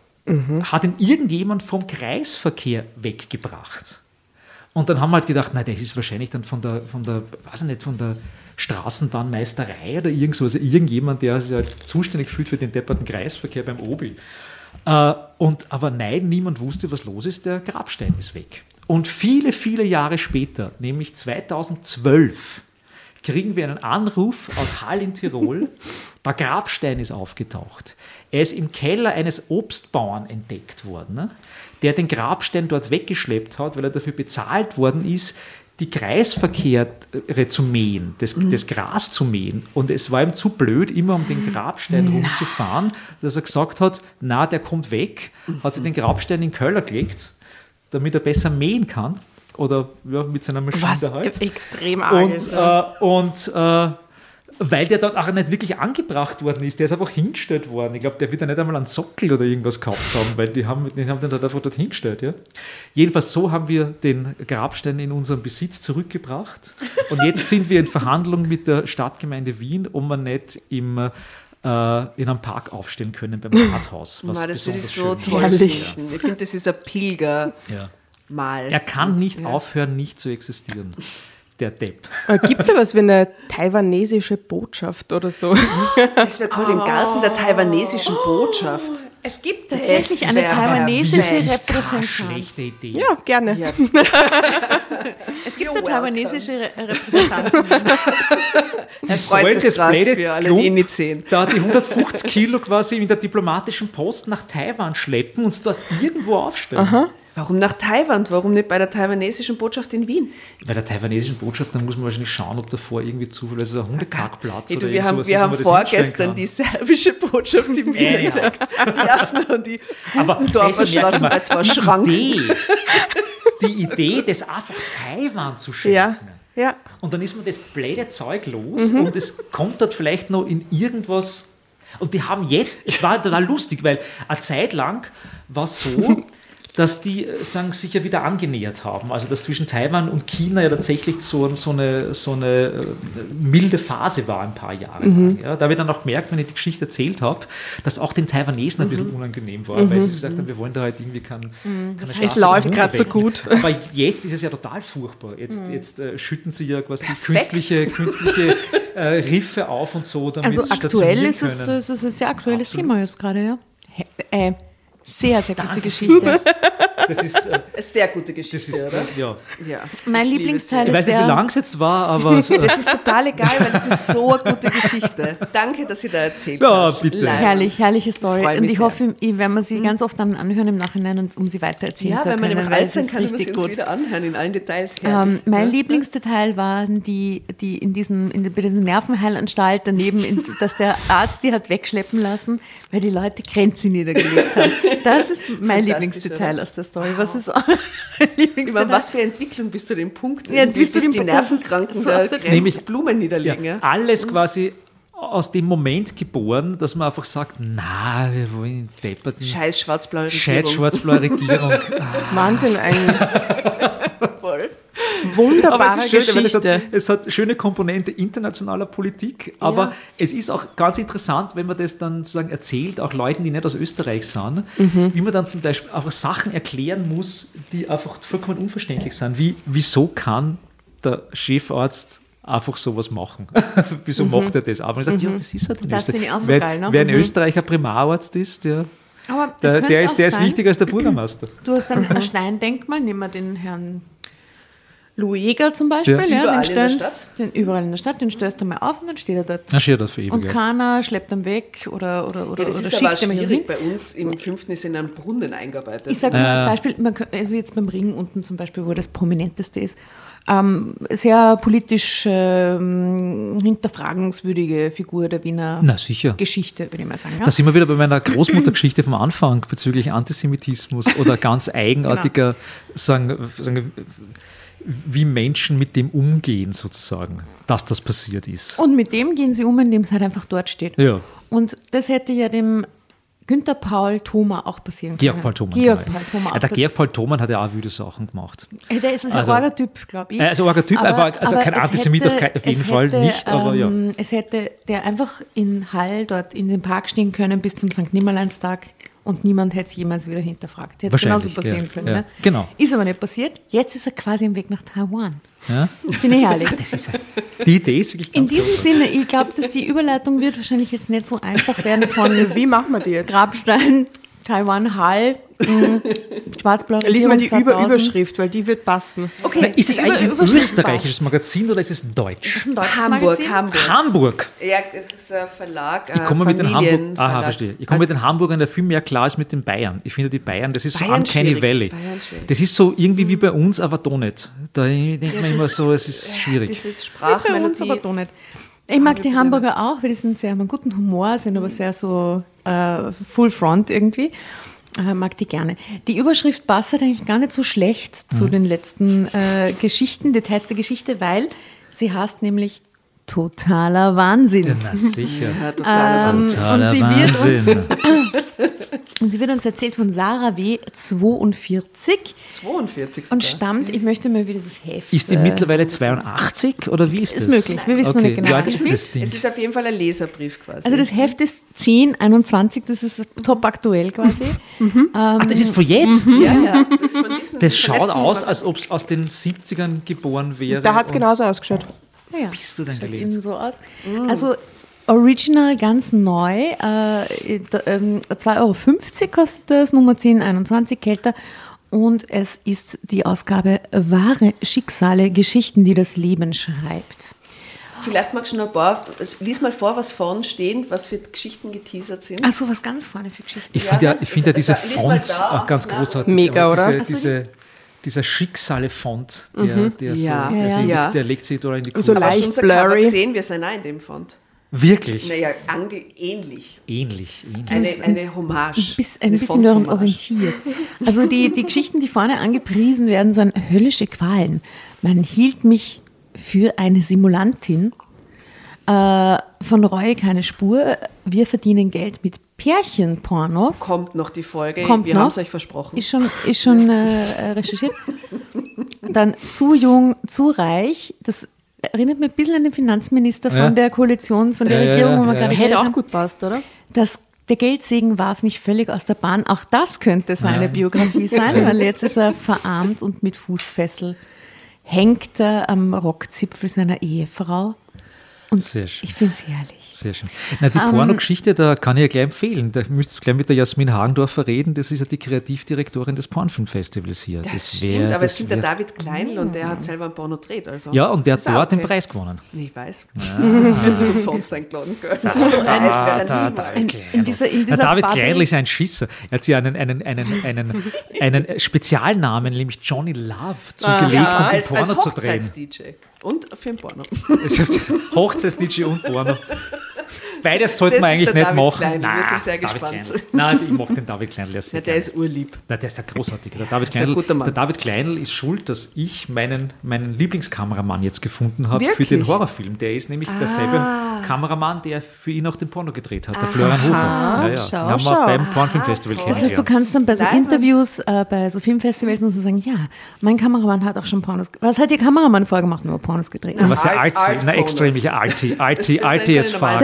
Hat ihn irgendjemand vom Kreisverkehr weggebracht. Und dann haben wir halt gedacht, nein, das ist wahrscheinlich dann von der, von der, weiß ich nicht, von der Straßenbahnmeisterei oder irgend so, also irgendjemand, der sich halt zuständig fühlt für den depperten Kreisverkehr beim Obi. Äh, und, aber nein, niemand wusste, was los ist, der Grabstein ist weg. Und viele, viele Jahre später, nämlich zweitausendzwölf, kriegen wir einen Anruf aus Hall in Tirol, der Grabstein ist aufgetaucht. Er ist im Keller eines Obstbauern entdeckt worden, ne, der den Grabstein dort weggeschleppt hat, weil er dafür bezahlt worden ist, die Kreisverkehre zu mähen, das, das Gras zu mähen. Und es war ihm zu blöd, immer um den Grabstein rumzufahren, dass er gesagt hat, na, der kommt weg, hat sich den Grabstein in den Keller gelegt, damit er besser mähen kann. Oder ja, mit seiner Maschine Was da halt. extrem arg Und, ist. äh, und äh, weil der dort auch nicht wirklich angebracht worden ist, der ist einfach hingestellt worden. Ich glaube, der wird ja nicht einmal einen Sockel oder irgendwas gehabt haben, weil die haben, die haben den dort einfach dort hingestellt. Ja? Jedenfalls so haben wir den Grabstein in unseren Besitz zurückgebracht. Und jetzt sind wir in Verhandlung mit der Stadtgemeinde Wien, ob wir nicht im, äh, in einem Park aufstellen können beim Rathaus. Was Ma, das würde ich besonders so schön toll Herrlich. finden. Ich finde, das ist ein Pilger. Ja. Mal. Er kann nicht aufhören, nicht zu existieren. Der Depp. Gibt es sowas wie eine taiwanesische Botschaft oder so? Das wäre toll im Garten der taiwanesischen Botschaft. Es gibt tatsächlich Das eine wäre taiwanesische perfekt. Repräsentanz. Schlechte Idee. Ja, gerne. Ja. Es gibt You're eine welcome. taiwanesische Re Repräsentanz. Die freut soll sich das grad blöde für alle, Klump die ihn nicht sehen. da die hundertfünfzig Kilo quasi in der diplomatischen Post nach Taiwan schleppen und es dort irgendwo aufstellen. Warum nach Taiwan? Warum nicht bei der taiwanesischen Botschaft in Wien? Bei der taiwanesischen Botschaft, dann muss man wahrscheinlich schauen, ob davor irgendwie zufällig also ein Hundekackplatz Hey, oder du, wir haben, irgend sowas wir ist, wo haben man das hinstellen vorgestern kann. die serbische Botschaft in Wien Anyhow. entdeckt. Die ersten und die Aber im Dorf das merkt erschlossen man, bei zwei die Schranken. Idee, die Idee, das einfach Taiwan zu schenken. Ja, ja. Und dann ist man das blöde Zeug los und es kommt dort vielleicht noch in irgendwas. Und die haben jetzt, es war total lustig, weil eine Zeit lang war es so, dass die äh, sagen, sich ja wieder angenähert haben. Also dass zwischen Taiwan und China ja tatsächlich so, so eine, so eine äh, milde Phase war ein paar Jahre lang. Ja, da habe ich dann auch gemerkt, wenn ich die Geschichte erzählt habe, dass auch den Taiwanesen ein bisschen unangenehm war, weil sie gesagt haben, wir wollen da halt irgendwie kein, keine heißt, es läuft gerade so gut. Aber jetzt ist es ja total furchtbar. Jetzt, jetzt äh, schütten sie ja quasi künstliche, künstliche äh, Riffe auf und so, damit Also sie aktuell stationieren ist es, können. es ist ein sehr aktuelles Absolut. Thema jetzt gerade, ja. Äh, sehr, sehr gute Geschichte. Das ist, äh, Eine sehr gute das Geschichte, ist oder? ja. Ja. Mein Ich liebe Lieblingsteil Ich ist weiß nicht, wie der, lang es jetzt war, aber äh, Das ist total egal, weil das ist so eine gute Geschichte. Danke, dass ihr da erzählt Ja, hast. bitte. Leider. herrlich, herrliche Story. Freu Und mich ich sehr. hoffe, ich werde mir sie ganz oft dann anhören im Nachhinein, und um sie weiter erzählen Ja, zu wenn man können. im weil Alt sein es ist kann, man richtig sie uns gut. wieder anhören in allen Details. Ähm, Herrlich. mein Ja. Lieblingsdetail waren die, die in diesem, in, bei dieser Nervenheilanstalt daneben, in, dass der Arzt die hat wegschleppen lassen, weil die Leute Grenzen niedergelegt haben. Das ist mein Lieblingsdetail oder? aus der Story. Was ist euer Ich Lieblingsdetail? meine, was für Entwicklung bis zu dem Punkt, Ja, irgendwie, bis zu dass dem die Punkt, das ist Nervenkranken so da absolut- Gren- Nämlich- Blumen Ja, niederlegen. Ja. alles quasi aus dem Moment geboren, dass man einfach sagt, na, wir wollen depperten Scheiß schwarz-blaue Scheiß Regierung. schwarz-blaue Regierung. Wahnsinn, eine Voll. Aber wunderbare es ist schön, ich meine, es, Geschichte. hat, es hat schöne Komponente internationaler Politik, aber Ja. es ist auch ganz interessant, wenn man das dann sozusagen erzählt, auch Leuten, die nicht aus Österreich sind, wie man dann zum Beispiel einfach Sachen erklären muss, die einfach vollkommen unverständlich sind. Wie, wieso kann der Chefarzt einfach sowas machen? Wieso mhm. macht er das? Aber ich sage, ja, das ist halt in Das finde ich auch so wer, geil. Ne? Wer in mhm. Österreich ein Primararzt ist, der, Aber das der, der, ist, der ist sein. wichtiger als der Bürgermeister. Du hast dann ein Steindenkmal, nehmen wir den Herrn Louis Jäger zum Beispiel, Ja. ja, Überall den, in der stellst, den überall in der Stadt, den stößt du mal auf und dann steht er dort. Na, steht das für ewig. Und ja. keiner schleppt ihn weg oder, oder, oder, Ja, das oder ist aber schickt ihn mal hin. schwierig. Bei uns im fünften ist in einen Brunnen eingearbeitet. Ich sage nur als Äh. Beispiel, man kann, also jetzt beim Ring unten zum Beispiel, wo das Prominenteste ist, ähm, sehr politisch ähm, hinterfragenswürdige Figur der Wiener Na, sicher. Geschichte, würde ich mal sagen. Ja? Da sind wir wieder bei meiner Großmuttergeschichte vom Anfang bezüglich Antisemitismus oder ganz eigenartiger, sagen, sagen, wie Menschen mit dem umgehen sozusagen, dass das passiert ist. Und mit dem gehen sie um, indem es halt einfach dort steht. Ja. Und das hätte ja dem Günther Paul Thoma auch passieren können. Georg Paul Thomann. Georg genau. Paul Thoma ja, auch der pass- Georg Paul Thomann hat ja auch wüde Sachen gemacht. Äh, Der ist ein Also- arger Typ, glaube ich. Äh, also arger Typ, einfach- also kein es Antisemit auf kein- auf jeden es Fall hätte, nicht, aber ja. ähm, Es hätte der einfach in Hall dort in den Park stehen können bis zum Sankt Nimmerleinstag und niemand hätte es jemals wieder hinterfragt. Hätte genauso Wahrscheinlich, passieren ja, können. ja. Ne? Genau. Ist aber nicht passiert. Jetzt ist er quasi im Weg nach Taiwan. Ja? Finde ich herrlich. Die Idee ist wirklich In ganz diesem großartig. Sinne, ich glaube, dass die Überleitung wird wahrscheinlich jetzt nicht so einfach werden von Wie machen wir die jetzt? Grabstein, Taiwan, Hall, mh, schwarz-blau Lies mal die Über zweitausend. Überschrift, weil die wird passen. Okay, Na, ist es die eigentlich ein Überschrift österreichisches passt. Magazin oder ist es deutsch? Das ist ein deutsches Hamburg, Magazin. Hamburg. Hamburg. Ja, das ist ein Verlag. Ich komme mit den Hamburg. Familienverlag. Aha, verstehe. Ich komme mit den Hamburgern, der viel mehr klar ist mit den Bayern. Ich finde die Bayern, das ist so Bayern Uncanny schwierig. Valley. Bayern schwierig. Das ist so irgendwie wie bei uns, aber doch nicht. Da denkt man immer so, es ist schwierig. Diese Bei uns Sprachmelodie. aber doch nicht. Ich mag die Hamburger auch, weil die sind sehr, haben einen guten Humor, sind aber sehr so äh, Full Front irgendwie. Äh, mag die gerne. Die Überschrift passt halt eigentlich gar nicht so schlecht zu den letzten äh, Geschichten, Details der Geschichte, weil sie heißt nämlich totaler Wahnsinn. Ja, na sicher. Ja, total. Ähm, Totaler und sie wird uns Wahnsinn. Und sie wird uns erzählt von Sarah W. zweiundvierzig zweiundvierzig und sogar. stammt, ich möchte mal wieder das Heft. Ist die äh, mittlerweile zweiundachtzig oder wie ist das? Ist möglich, wir wissen noch nicht genau. Wie alt ist denn das Ding? Es ist auf jeden Fall ein Leserbrief quasi. Also das Heft ist zehn einundzwanzig, das ist top aktuell quasi. Ach, das ist von jetzt? ja, ja. Das, von diesen Das schaut letzten aus, Monat. als ob es aus den siebzigern geboren wäre. Da hat es und- genauso ausgeschaut. Ja, Bist du denn schaut gelebt? innen so aus. Also Original ganz neu, äh, da, ähm, zwei Euro fünfzig kostet das, Nummer zehn einundzwanzig Kelter. Und es ist die Ausgabe Wahre Schicksale, Geschichten, die das Leben schreibt. Vielleicht magst du noch ein paar, lies mal vor, was vorne steht, was für Geschichten geteasert sind. Ach so, was ganz vorne für Geschichten. Ich Ja, finde ja, das- ich find ja diese das- lies mal Fonts da. auch ganz Na. großartig. Mega, Aber oder? Diese, Ach so, diese, dieser Schicksale-Font, der, der, so, Ja. der, Ja, sich- ja. der legt sich da in die So Kurve. Hast du leicht unser Cover blurry. gesehen? Wir sind auch in dem Font. Wirklich? Naja, ange ähnlich. Ähnlich. ähnlich. Eine, eine Hommage. Bis, ein eine bisschen daran Font-Hommage. orientiert. Also die, die Geschichten, die vorne angepriesen werden, sind höllische Qualen. Man hielt mich für eine Simulantin. Äh, von Reue keine Spur. Wir verdienen Geld mit Pärchenpornos. Kommt noch die Folge. Kommt Wir noch. haben es euch versprochen. Ist schon, ist schon äh, recherchiert. Dann zu jung, zu reich. Das erinnert mich ein bisschen an den Finanzminister von Ja. der Koalition, von der Ja, ja, Regierung, wo wir ja, gerade ja. geredet Hätte auch haben. gut passt, oder? Das, der Geldsegen warf mich völlig aus der Bahn. Auch das könnte seine Biografie sein, weil jetzt ist er verarmt und mit Fußfessel hängt er am Rockzipfel seiner Ehefrau. Und Sehr schön. ich finde es herrlich. Sehr schön. Na, die Ähm, Pornogeschichte, da kann ich ja gleich empfehlen. Da müsst ihr gleich mit der Jasmin Hagendorfer reden. Das ist ja die Kreativdirektorin des Pornfilmfestivals hier. Das, wär- stimmt, aber das es gibt der wär- David Kleinl und der hat selber ein Porno gedreht. Also. Ja, und der hat Ist auch dort den okay. Preis gewonnen. Ich weiß. Du wirst nicht umsonst eingeladen, gell? Das ist so eines wäre da, niemals. David In- in dieser- in Na, dieser David Bubble- Kleinl ist ein Schisser. Er hat sich einen, einen, einen, einen, einen Spezialnamen, nämlich Johnny Love, zugelegt, Ja, um den als, als Porno zu drehen. Hochzeits-D J. Und für ein Porno. Hochzeits-D J und Porno. Beides sollte Das man ist eigentlich der nicht David machen. Kleinl, wir Nein, sind sehr David gespannt. Kleinl. Nein, ich mag den David Kleinl ja sehr Ja, der gerne. ist urlieb. Na, der ist ja großartig. Der David, ist ein Kleinl, guter Mann. der David Kleinl ist schuld, dass ich meinen, meinen Lieblingskameramann jetzt gefunden habe für Wirklich? den Horrorfilm. Der ist nämlich derselbe Kameramann, der für ihn auch den Porno gedreht hat, der Florian Hofer. Ja, ja. schau, den haben wir schau. beim Pornfilmfestival toll. Das heißt, du kennengelernt. kannst dann bei so Leibend. Interviews, äh, bei so Filmfestivals und so sagen, ja, mein Kameramann hat auch schon Pornos. Was hat Ihr Kameramann vorgemacht? Nur Pornos gedreht. Was ja Art- alt, na Art-Pornos. extrem, ja, Alti, Das Alti, ist Alti einfach as eine fuck. normale- Das Pornos. hinterfragt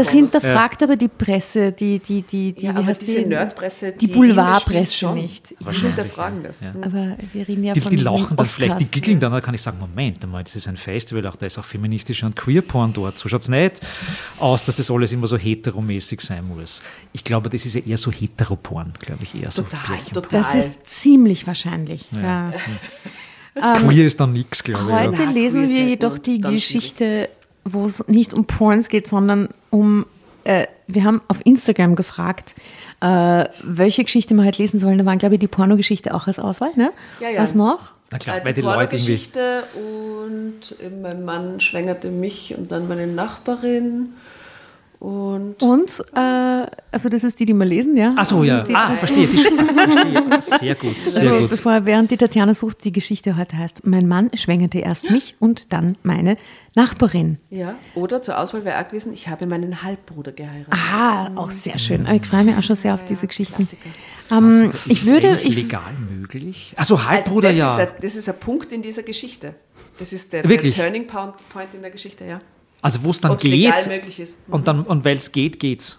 fragt aber die Presse, die, die, die, die, ja, wie aber heißt diese die? Nerdpresse, Die Boulevardpresse nicht. Die Wahrscheinlich, hinterfragen ja. das. Ja. Aber wir reden ja Die, von die lachen dann vielleicht, die Oscars. giggeln dann, da kann ich sagen, Moment einmal, das ist ein Festival, auch da ist auch feministischer und Queer-Porn dort. So schaut es nicht aus, dass das alles immer so heteromäßig sein muss. Ich glaube, das ist ja eher so Heteroporn, glaube ich, eher so. Total, Pärchenporn. total. Das ist ziemlich wahrscheinlich. Ja. Queer ist dann nichts, glaube ich. Heute Ja. Na, lesen queer wir sein jedoch und die dann Geschichte, wo es nicht um Porns geht, sondern um, äh, wir haben auf Instagram gefragt, äh, welche Geschichte wir heute lesen sollen. Da waren, glaube ich, die Pornogeschichte auch als Auswahl, ne? Ja, ja. Was noch? Na klar, Äh, weil die die Leute irgendwie. Pornogeschichte und äh, mein Mann schwängerte mich und dann meine Nachbarin und Und, äh, also das ist die, die wir lesen, ja? Ach so, ja. Die, Ah, verstehe. Die, verstehe. Sehr gut, sehr also, gut. bevor, während die Tatjana sucht, die Geschichte heute heißt, mein Mann schwängerte erst mich und dann meine Nachbarin. ja. Oder zur Auswahl wäre auch gewesen, ich habe meinen Halbbruder geheiratet. Ah, auch sehr schön. Ich freue mich auch schon sehr auf diese Geschichten. Klassiker. Ähm, Ist ich das würde, eigentlich ich, legal möglich? Also Also Halbbruder, das, ja. ist ein, das ist ein Punkt in dieser Geschichte. Das ist der, der Wirklich? Turning Point Point in der Geschichte, ja. Also wo es dann Ob es legal geht möglich ist. und, dann, und weil es geht, geht's.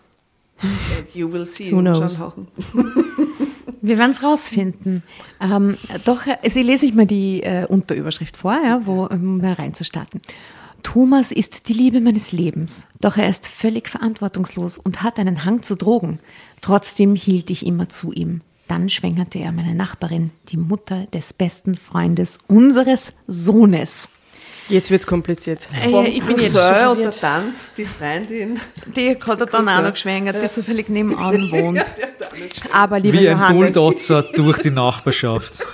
You will see. Who knows? John Hauchen. wir werden es rausfinden. Ähm, doch, äh, also lese ich mal die äh, Unterüberschrift vor, ja, wo, um mal reinzustarten. Thomas ist die Liebe meines Lebens, doch er ist völlig verantwortungslos und hat einen Hang zu Drogen. Trotzdem hielt ich immer zu ihm. Dann schwängerte er meine Nachbarin, die Mutter des besten Freundes unseres Sohnes. Jetzt wird es kompliziert. Vom ich bin jetzt Cousin schon und der verwirrt. Tante, die Freundin. Die hat er dann auch noch geschwängert, die zufällig nebenan wohnt. Aber lieber Wie ein Johannes, Bulldozer durch die Nachbarschaft.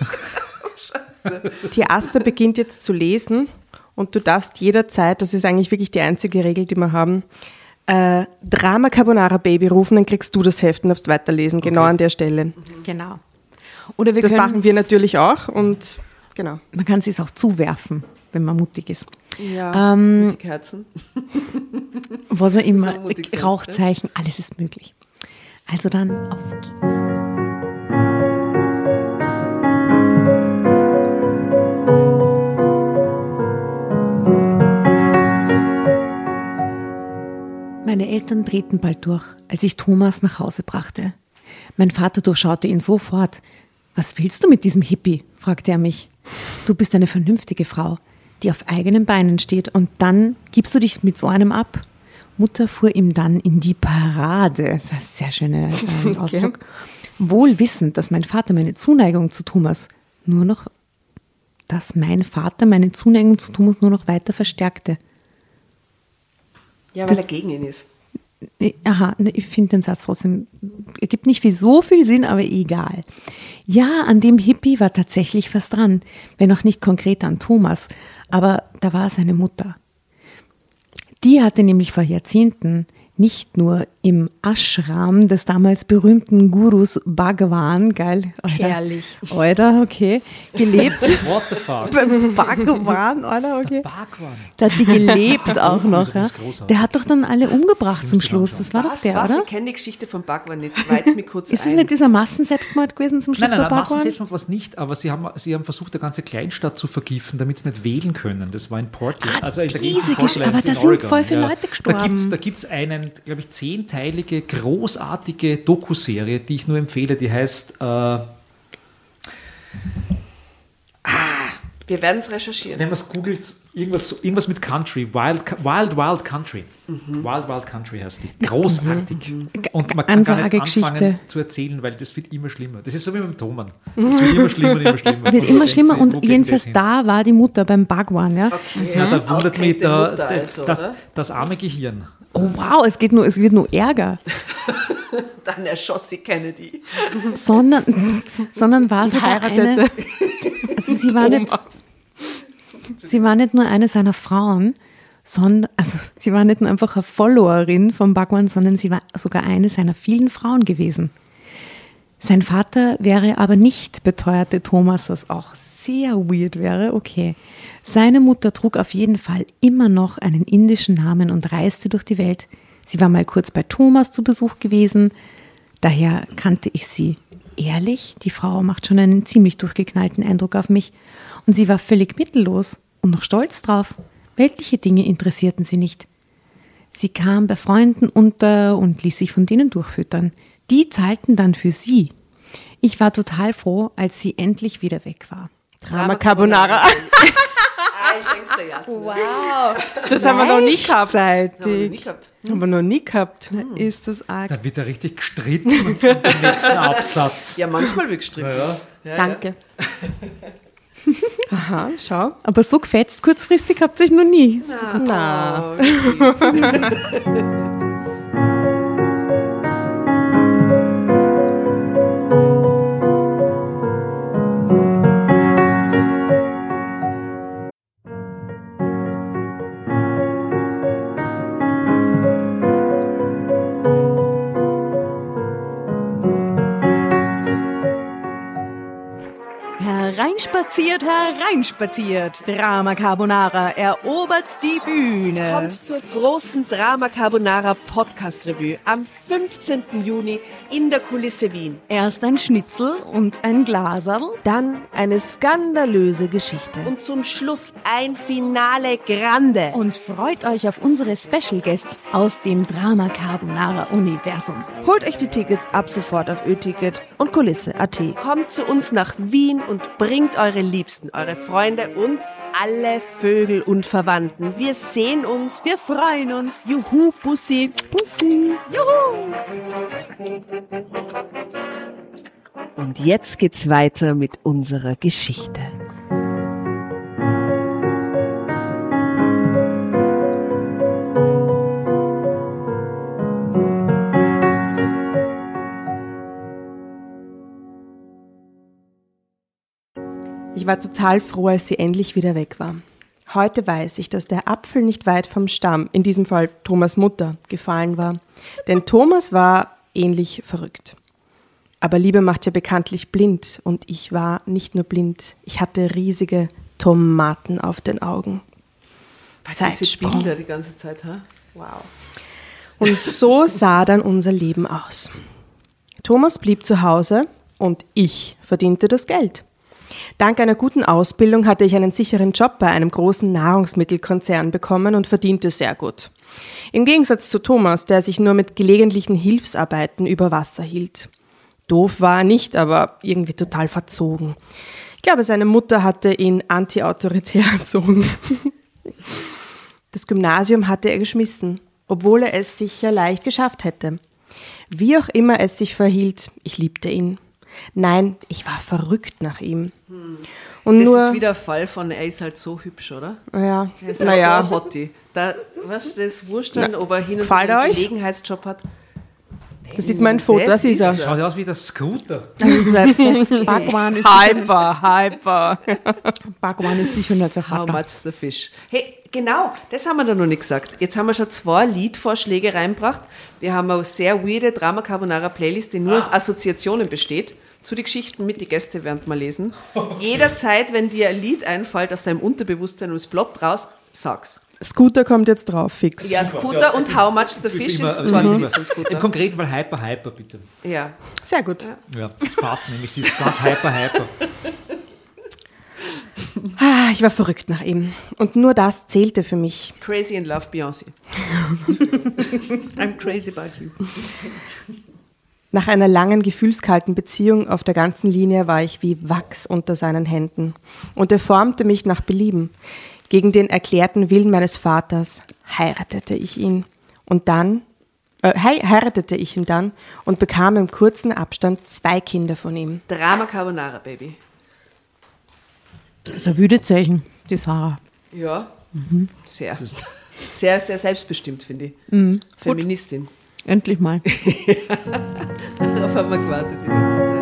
die Asta beginnt jetzt zu lesen und du darfst jederzeit, das ist eigentlich wirklich die einzige Regel, die wir haben, äh, Drama Carbonara Baby rufen, dann kriegst du das Heft und darfst weiterlesen, genau an der Stelle. Genau. Oder wir Das können's- machen wir natürlich auch und genau. Man kann es auch zuwerfen, wenn man mutig ist. Ja, Ähm, die Kerzen. Was auch immer, So mutig sein, Rauchzeichen, alles ist möglich. Also dann, auf geht's. Meine Eltern drehten bald durch, als ich Thomas nach Hause brachte. Mein Vater durchschaute ihn sofort. Was willst du mit diesem Hippie? Fragte er mich. Du bist eine vernünftige Frau, die auf eigenen Beinen steht, und dann gibst du dich mit so einem ab? Mutter fuhr ihm dann in die Parade. Das ist ein sehr schöner ähm, Ausdruck. Wohl wissend, dass mein Vater meine Zuneigung zu Thomas nur noch, dass mein Vater meine Zuneigung zu Thomas nur noch weiter verstärkte. Ja, weil er gegen ihn ist. Aha, ne, ich finde den Satz trotzdem, er gibt nicht viel, so viel Sinn, aber egal. Ja, an dem Hippie war tatsächlich was dran, wenn auch nicht konkret an Thomas, aber da war seine Mutter. Die hatte nämlich vor Jahrzehnten nicht nur im Ashram des damals berühmten Gurus Bhagwan, geil, Alter, Herrlich. Alter, okay, gelebt. What the fuck? Beim Bhagwan, Alter, okay. Bhagwan. Da hat die gelebt auch noch. Ja. übrigens großartig. Der hat doch dann alle umgebracht zum sie Schluss. anschauen. Das war doch Was, der, was? oder? Ich kenne die Geschichte von Bhagwan nicht. Weiz mich kurz Ist es ein. nicht dieser Massenselbstmord gewesen zum Schluss Nein, nein, bei nein, Bhagwan? Massenselbstmord war es nicht, aber sie haben, sie haben versucht, eine ganze Kleinstadt zu vergiften, damit sie nicht wählen können. Das war in Portland. Ah, also in der diese Gegend von Geschichte, Portland aber da in sind Oregon, voll viele ja. Leute gestorben. Da gibt es da gibt's einen, glaube ich, zehnteilige, großartige Dokuserie, die ich nur empfehle, die heißt äh, Wir werden es recherchieren. wenn man es googelt, irgendwas, irgendwas mit Country, Wild, Wild, Wild Country. Wild, Wild Country heißt die. Großartig. Und man kann gar nicht Ansage Geschichte. anfangen zu erzählen, weil das wird immer schlimmer. Das ist so wie mit dem Thomann. Das wird immer schlimmer und immer schlimmer. Wird Und immer man schlimmer denkt sich, wo und geht jedenfalls das hin? da war die Mutter beim Bhagwan. Ja? Okay. Ja, da wundert mich Ausgeklärte da, Mutter das, also, da, oder? das arme Gehirn. Oh wow, es, geht nur, es wird nur Ärger. Dann erschoss sie Kennedy. sondern, sondern war sogar eine, Heiratete. also sie war nicht, sie war nicht nur eine seiner Frauen, sondern, also sie war nicht nur einfach eine Followerin von Bhagwan, sondern sie war sogar eine seiner vielen Frauen gewesen. Sein Vater wäre aber nicht, beteuerte Thomas, was auch sehr weird wäre, okay. Seine Mutter trug auf jeden Fall immer noch einen indischen Namen und reiste durch die Welt. Sie war mal kurz bei Thomas zu Besuch gewesen, daher kannte ich sie. Ehrlich, die Frau macht schon einen ziemlich durchgeknallten Eindruck auf mich. Und sie war völlig mittellos und noch stolz drauf. Weltliche Dinge interessierten sie nicht. Sie kam bei Freunden unter und ließ sich von denen durchfüttern. Die zahlten dann für sie. Ich war total froh, als sie endlich wieder weg war. Drama Carbonara. Ah, ich denk's dir, Jasna. Wow, das haben wir noch nie gehabt. Haben wir noch nie gehabt. Haben wir noch nie gehabt. Na, ist das arg. Da wird ja richtig gestritten und im nächsten Absatz. Ja, manchmal wird gestritten. Ja. Ja, Danke. Aha, schau. Aber so gefetzt kurzfristig habt ihr euch noch nie. Ja. Na. Oh, wirklich. Hereinspaziert, hereinspaziert. Drama Carbonara erobert die Bühne. Kommt zur großen Drama Carbonara Podcast Revue am fünfzehnten Juni in der Kulisse Wien. Erst ein Schnitzel und ein Glaserl. Dann eine skandalöse Geschichte. Und zum Schluss ein Finale Grande. Und freut euch auf unsere Special Guests aus dem Drama Carbonara Universum. Holt euch die Tickets ab sofort auf Ö-Ticket und Kulisse punkt at. Kommt zu uns nach Wien und bringt eure Liebsten, eure Freunde und alle Vögel und Verwandten. Wir sehen uns. Wir freuen uns. Juhu, Bussi. Bussi. Juhu. Und jetzt geht's weiter mit unserer Geschichte. Ich war total froh, als sie endlich wieder weg war. Heute weiß ich, dass der Apfel nicht weit vom Stamm, in diesem Fall Thomas' Mutter, gefallen war. Denn Thomas war ähnlich verrückt. Aber Liebe macht ja bekanntlich blind. Und ich war nicht nur blind, ich hatte riesige Tomaten auf den Augen. Diese Bilder die ganze Zeit, ha? Wow. Und so sah dann unser Leben aus. Thomas blieb zu Hause und ich verdiente das Geld. Dank einer guten Ausbildung hatte ich einen sicheren Job bei einem großen Nahrungsmittelkonzern bekommen und verdiente sehr gut. Im Gegensatz zu Thomas, der sich nur mit gelegentlichen Hilfsarbeiten über Wasser hielt. Doof war er nicht, aber irgendwie total verzogen. Ich glaube, seine Mutter hatte ihn anti-autoritär erzogen. Das Gymnasium hatte er geschmissen, obwohl er es sicher leicht geschafft hätte. Wie auch immer es sich verhielt, ich liebte ihn. Nein, ich war verrückt nach ihm. Hm. Und das nur, ist wieder ein Fall von, er ist halt so hübsch, oder? ja, Er ist naja, halt so ein Hottie. Da, was, das ist wurscht dann, ob er hin und gefällt wieder er einen euch? Gelegenheitsjob hat. das sieht mein Foto, das ist er. Schaut aus wie der Scooter. Also so Bhagwan ist Hyper, hyper. Bhagwan ist sicher nicht so How hart. much the fish? Hey, genau, das haben wir da noch nicht gesagt. Jetzt haben wir schon zwei Liedvorschläge reingebracht. Wir haben eine sehr weirde Drama Carbonara Playlist, die nur aus Assoziationen besteht. Zu den Geschichten mit die Gäste, während wir lesen. Jederzeit, wenn dir ein Lied einfällt aus deinem Unterbewusstsein und es ploppt raus, sag's. Scooter kommt jetzt drauf, fix. Ja, Scooter und How much the fish ist zwar mhm. Lied von Im Scooter. konkreten Fall Hyper Hyper, bitte. Ja. Sehr gut. Ja, das passt nämlich. Sie ist ganz Hyper Hyper. Ah, ich war verrückt nach ihm. Und nur das zählte für mich. Crazy in Love, Beyoncé. I'm crazy about you. Nach einer langen, gefühlskalten Beziehung auf der ganzen Linie war ich wie Wachs unter seinen Händen. Und er formte mich nach Belieben. Gegen den erklärten Willen meines Vaters heiratete ich ihn. Und dann, äh, heiratete ich ihn dann und bekam im kurzen Abstand zwei Kinder von ihm. Drama Carbonara, Baby. Das ist ein Würdezeichen, die Sarah. Ja, mhm. sehr. Sehr, sehr selbstbestimmt, finde ich. Mhm. Feministin. Endlich mal. Darauf haben wir gewartet die ganze Zeit.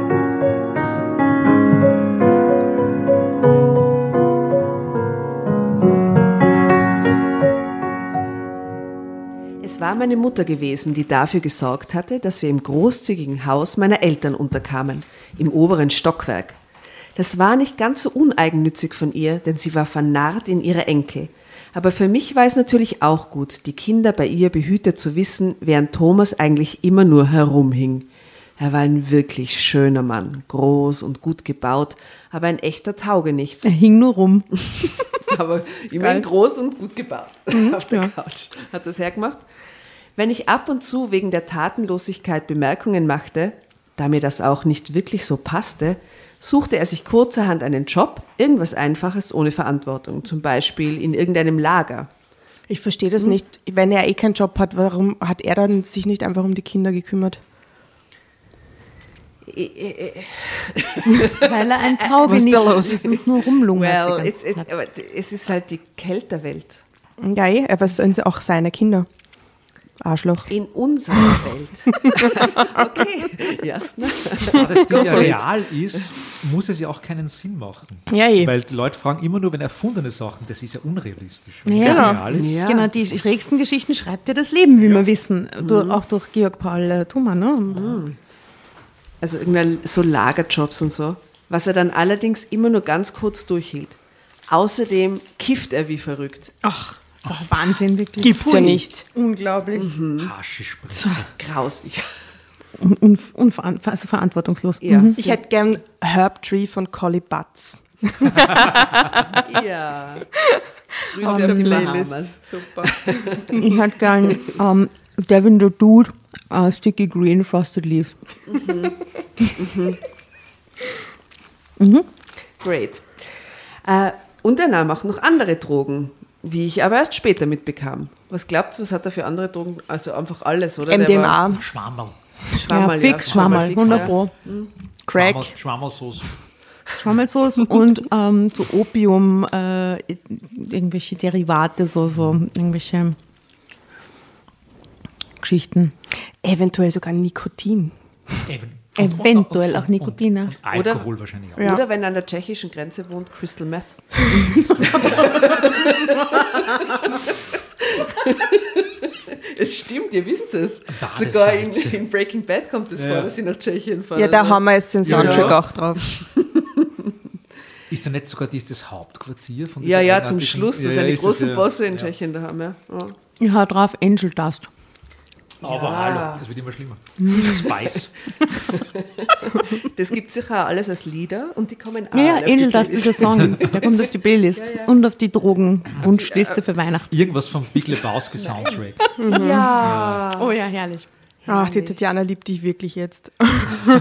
Es war meine Mutter gewesen, die dafür gesorgt hatte, dass wir im großzügigen Haus meiner Eltern unterkamen, im oberen Stockwerk. Das war nicht ganz so uneigennützig von ihr, denn sie war vernarrt in ihre Enkel. Aber für mich war es natürlich auch gut, die Kinder bei ihr behütet zu wissen, während Thomas eigentlich immer nur herumhing. Er war ein wirklich schöner Mann, groß und gut gebaut, aber ein echter Taugenichts. Er hing nur rum. Aber immerhin groß und gut gebaut auf der Couch. Hat das hergemacht. Wenn ich ab und zu wegen der Tatenlosigkeit Bemerkungen machte, da mir das auch nicht wirklich so passte, suchte er sich kurzerhand einen Job, irgendwas Einfaches ohne Verantwortung, zum Beispiel in irgendeinem Lager. Ich verstehe das nicht. Wenn er eh keinen Job hat, warum hat er dann sich nicht einfach um die Kinder gekümmert? Weil er ein Taugenichts ist und nur rumlungert. Well, die it's, ganze it's, Zeit. aber es ist halt die Kälterwelt. Ja, eh, aber es sind auch seine Kinder. Arschloch. In unserer Welt. Okay, Jasna. Da das Ding ja for it. real ist, muss es ja auch keinen Sinn machen. Ja, eh. Weil die Leute fragen immer nur, wenn erfundene Sachen, das ist ja unrealistisch. Wenn Ja. das Genau. real ist, Ja. Genau, die schrägsten Geschichten schreibt ja das Leben, wie wir wissen. Durch, auch durch Georg Paul äh, Thumann. Ne? Also irgendwann so Lagerjobs und so, was er dann allerdings immer nur ganz kurz durchhielt. Außerdem kifft er wie verrückt. Ach, das ist doch Wahnsinn, wirklich. Gibt's ja Pfui. nicht. Unglaublich. Haschischspritze. Grausig. Un unv unveran also verantwortungslos. Ja. Mhm. Ich hätte gern Herb Tree von Collie Butts. Ja. Grüße Auf auf, der die Playlist. Bahamas. Super. Ich hätte gern ähm, Devin the Dude, uh, Sticky Green Frosted Leaves. Great. Äh, und er nahm auch noch andere Drogen, wie ich aber erst später mitbekam. Was glaubt ihr, was hat er für andere Drogen? Also einfach alles, oder? M D M A, Schwammerl. Der war Schwammerl, Ja, fix Schwammerl, fix, hundert ja. Pro. Crack. Schwammerl- Schwammerlsoße. Schwammelsoße und ähm, so Opium, äh, irgendwelche Derivate, so, so irgendwelche Geschichten. Eventuell sogar Nikotin. Even. Eventuell auch Nikotin, ja. Und Alkohol wahrscheinlich auch. Ja. Oder wenn er an der tschechischen Grenze wohnt, Crystal Meth. Es stimmt, ihr wisst es. Badesalze. Sogar in, in Breaking Bad kommt es Ja. vor, dass sie nach Tschechien fahren. Ja, da Also- haben wir jetzt den Ja, Soundtrack ja. auch drauf. Ist da nicht sogar dies das Hauptquartier von Ja, dieser ja, zum eigenartigen- Schluss, Ja, das ja, sind die ist großen ja. Bosse in Ja. Tschechien da haben. Ja. Ja. Ich hau drauf Angel Dust. Aber hallo, es wird immer schlimmer. Spice. Das gibt es sicher auch alles als Lieder und die kommen auch Ja, ja, alle auf die Angel Dust Playlist. ist ein Song. Der kommt auf die Playlist und auf die Drogenwunschliste für Weihnachten. Irgendwas vom Big Lebowski Soundtrack. Ja. Oh ja, herrlich. Ach, die Tatjana liebt dich wirklich jetzt. Also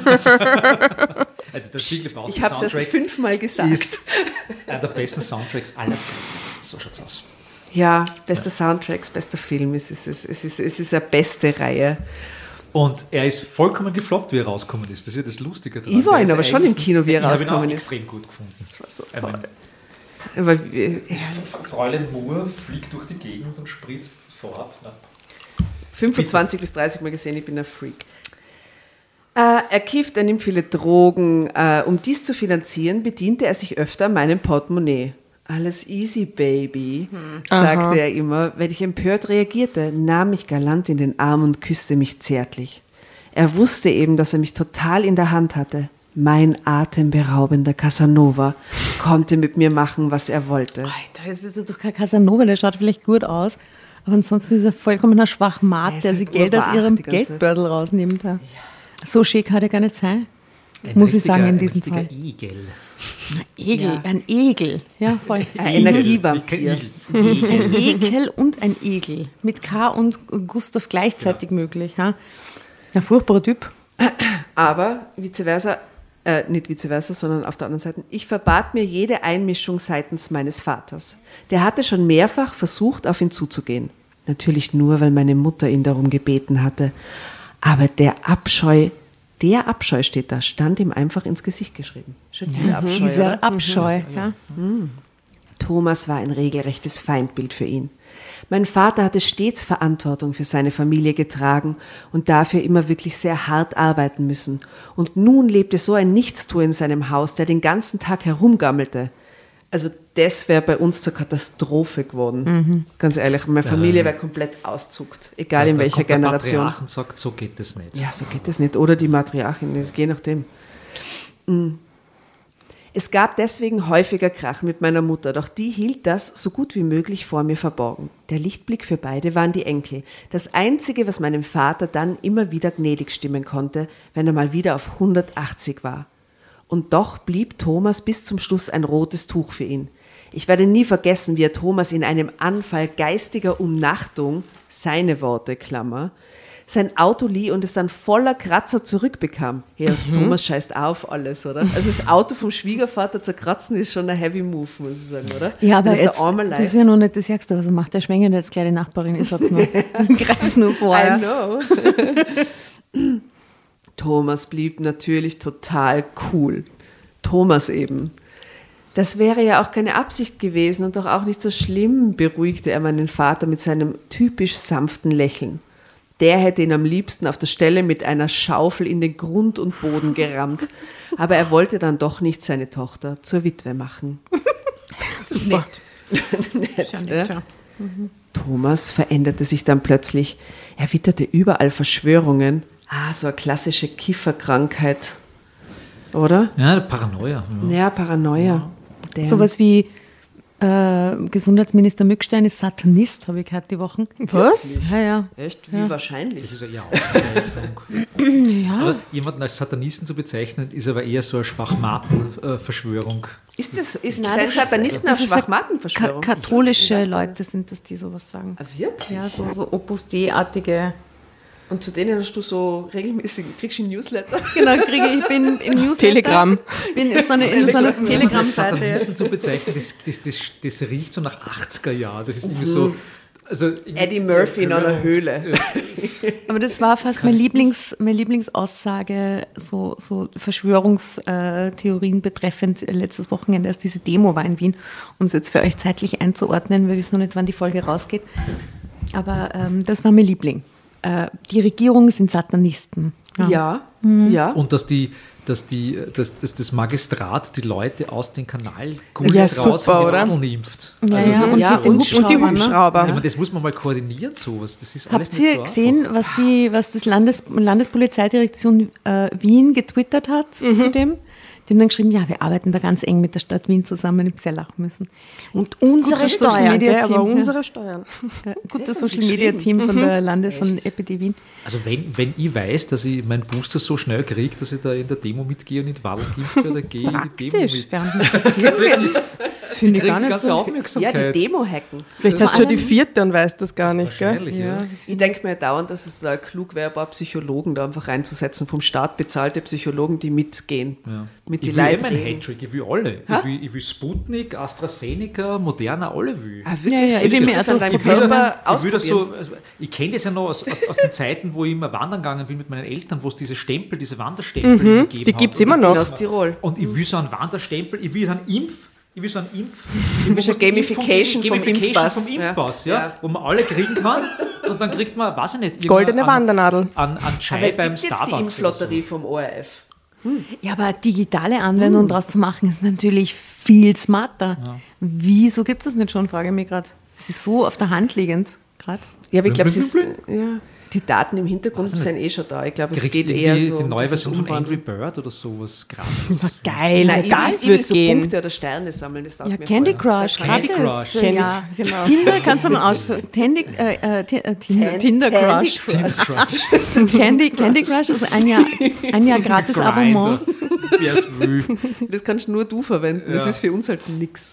der Big Lebowski Ich habe es erst Soundtrack fünfmal gesagt. ist einer der besten Soundtracks aller Zeiten. So schaut's aus. Ja, bester Soundtracks, bester Film. Es ist, es, ist, es, ist, es ist eine beste Reihe. Und er ist vollkommen gefloppt, wie er rausgekommen ist. Das ist ja das Lustige daran. Ich war Der ihn ist aber schon eigentlich- im Kino, wie er ich habe ihn rausgekommen auch ist. extrem gut gefunden. Das war so Ich toll. meine, Aber äh, Fräulein Moore fliegt durch die Gegend und spritzt vorab. Ja. fünfundzwanzig bis dreißig Mal gesehen, ich bin ein Freak. Äh, er kifft, er nimmt viele Drogen. Äh, um dies zu finanzieren, bediente er sich öfter an meinem Portemonnaie. Alles easy, Baby, sagte er immer. Wenn ich empört reagierte, nahm mich galant in den Arm und küsste mich zärtlich. Er wusste eben, dass er mich total in der Hand hatte. Mein atemberaubender Casanova konnte mit mir machen, was er wollte. Alter, das ist ja doch kein Casanova, der schaut vielleicht gut aus. Aber ansonsten ist er vollkommen ein Schwachmat, Er ist der halt sich Geld aus urwach ihrem die ganze Zeit. Geldbeutel rausnimmt. Ja. So schick hat er gar nicht sein. Ein Muss ich richtiger- sagen, in ein diesem richtiger Fall. Egel. Egel, Ja. ein Egel. Ja, voll. Ein Egel, Energievampir. nicht kein Igel. Ein Ekel und ein Egel. Mit K und Gustav gleichzeitig möglich. Ja. Ein furchtbarer Typ. Aber vice versa, äh, nicht vice versa, sondern auf der anderen Seite, ich verbat mir jede Einmischung seitens meines Vaters. Der hatte schon mehrfach versucht, auf ihn zuzugehen. Natürlich nur, weil meine Mutter ihn darum gebeten hatte. Aber der Abscheu, der Abscheu steht da, stand ihm einfach ins Gesicht geschrieben. Schon dieser Abscheu, oder? Dieser Abscheu. Ja. Thomas war ein regelrechtes Feindbild für ihn. Mein Vater hatte stets Verantwortung für seine Familie getragen und dafür immer wirklich sehr hart arbeiten müssen. Und nun lebte so ein Nichtstuer in seinem Haus, der den ganzen Tag herumgammelte. Also das wäre bei uns zur Katastrophe geworden. Ganz ehrlich, meine Familie wäre komplett auszuckt, egal in Dann welcher kommt der Generation. Patriarch und sagt, so geht das nicht. Ja, so geht das nicht. Oder die Matriarchin, je nachdem. Mm. Es gab deswegen häufiger Krach mit meiner Mutter, doch die hielt das so gut wie möglich vor mir verborgen. Der Lichtblick für beide waren die Enkel. Das Einzige, was meinem Vater dann immer wieder gnädig stimmen konnte, wenn er mal wieder auf hundertachtzig war. Und doch blieb Thomas bis zum Schluss ein rotes Tuch für ihn. Ich werde nie vergessen, wie er Thomas in einem Anfall geistiger Umnachtung, seine Worte, Klammer, sein Auto lieh und es dann voller Kratzer zurückbekam. Ja, mhm. Thomas scheißt auf alles, oder? Also das Auto vom Schwiegervater zerkratzen ist schon ein heavy Move, muss ich sagen, oder? Ja, aber jetzt, das ist ja noch nicht das Ärgste, was er macht. Der schwängert jetzt gleich die Nachbarin, ich sag's nur. Greif nur vor. I know. Thomas blieb natürlich total cool. Thomas eben. Das wäre ja auch keine Absicht gewesen und doch auch nicht so schlimm, beruhigte er meinen Vater mit seinem typisch sanften Lächeln. Der hätte ihn am liebsten auf der Stelle mit einer Schaufel in den Grund und Boden gerammt. Aber er wollte dann doch nicht seine Tochter zur Witwe machen. Super. Nett, ja, nett, ja. Mhm. Thomas veränderte sich dann plötzlich. Er witterte überall Verschwörungen. Ah, so eine klassische Kifferkrankheit. Oder? Ja, Paranoia. Ja, ja Paranoia. Ja. Sowas wie äh, Gesundheitsminister Mückstein ist Satanist, habe ich gehört die Wochen. Was? Ja, ja. Echt? Wie ja. wahrscheinlich? Das ist ja eher Auszeichnung. Ja. Aber jemanden als Satanisten zu bezeichnen, ist aber eher so eine Schwachmaten-Verschwörung. Ist das, ist Nein, das Satanisten auf Schwachmatenverschwörung? Ka katholische Leute sind das, die sowas sagen. Ah, wirklich? Ja, so, so Opus Dei-artige. Und zu denen hast du so regelmäßig, kriegst du ein Newsletter? Genau, kriege ich bin im Newsletter. Telegram. Bin in so einer, in so einer Telegram-Seite. Satanisten zu bezeichnen, das, das, das, das riecht so nach achtziger Jahren. Das ist irgendwie so. Also Eddie Murphy in einer Höhle. Ja. Aber das war fast meine, Lieblings, meine Lieblingsaussage, so, so Verschwörungstheorien betreffend letztes Wochenende, als diese Demo war in Wien, um es jetzt für euch zeitlich einzuordnen, weil wir wissen noch nicht, wann die Folge rausgeht. Aber ähm, das war mein Liebling. Äh, die Regierung sind Satanisten. Ja, ja. Mhm. ja. Und dass die dass, die, dass, dass das Magistrat die Leute aus den Kanalgulls ja, raus in die Wadeln impft. Ja, also ja, und, ja, und, und, und die Hubschrauber. Ich meine, das muss man mal koordinieren, sowas. Das ist alles Habt ihr nicht so gesehen, was, die, was das Landes, Landespolizeidirektion äh, Wien getwittert hat mhm. zu dem? Die haben dann geschrieben, ja, wir arbeiten da ganz eng mit der Stadt Wien zusammen, ich habe sehr lachen müssen. Und unser Gutes Social Media Team, aber unsere Steuern. Ja, gutes Social Media Team von der Lande, von E P D Wien. Also wenn, wenn ich weiß, dass ich meinen Booster so schnell kriege, dass ich da in der Demo mitgehe und in die Wadel geimpft werde, dann gehe ich in die Demo mit. Finde ich gar nicht ganze so. Aufmerksamkeit. Ja, die Demo hacken. Vielleicht hast du schon die vierte und weißt das gar nicht, gell? Ja. Ja. Ich denke mir dauernd, dass es da klug wäre, ein paar Psychologen da einfach reinzusetzen, vom Staat bezahlte Psychologen, die mitgehen. Ja. Mit ich die will Leute meinen reden. Hattrick, ich will alle. Ich will, ich will Sputnik, AstraZeneca, Moderna, alle will. Ah, wirklich? Ja, ja, ich ich will will mir das an deinem Ich will, Körper ich will das ausprobieren. so, also ich kenne das ja noch aus, aus, aus den Zeiten, wo ich immer wandern gegangen bin mit meinen Eltern, wo es diese Stempel, diese Wanderstempel Mhm, gegeben die hat. gibt's Und immer ich noch. bin Aus Tirol. Und ich will so einen Wanderstempel, ich will so einen Impf, ich will so einen Impf... Du willst eine Gamification vom Gamification Impfpass. vom Impfpass, ja. Ja. Ja, wo man alle kriegen kann und dann kriegt man, weiß ich nicht, irgendwann Goldene an, Wandernadel. An, an Aber Chai es beim gibt jetzt die Starbucks. Impflotterie vom O R F. Ja, aber digitale Anwendung daraus zu machen, ist natürlich viel smarter. Ja. Wieso gibt es das nicht schon, frage ich mich gerade. Es ist so auf der Hand liegend, gerade. Ja, aber ich glaube, Blum, blum, ja, die Daten im Hintergrund Weiß sind eh schon da. Ich glaube, es Kriegst geht du eher irgendwie so die um neue dieses Version von Umwandeln. Angry Bird oder sowas gratis? Geil, Nein, ich das will, ich will wird so gehen. Punkte oder Sterne sammeln, das taugt Ja, mir Candy voll. Crush, Da kann Candy gratis. Crush. Candy- Ja, genau. Tinder kannst du dann aus. Candy, äh, äh, Ti- äh, Tinder, Tan- Tinder Candy Crush. Teen Crush. Candy, Candy Crush, also ein Jahr, ein Jahr gratis Abonnement. Wer es will. Das kannst nur du verwenden, das Ja. ist für uns halt nix.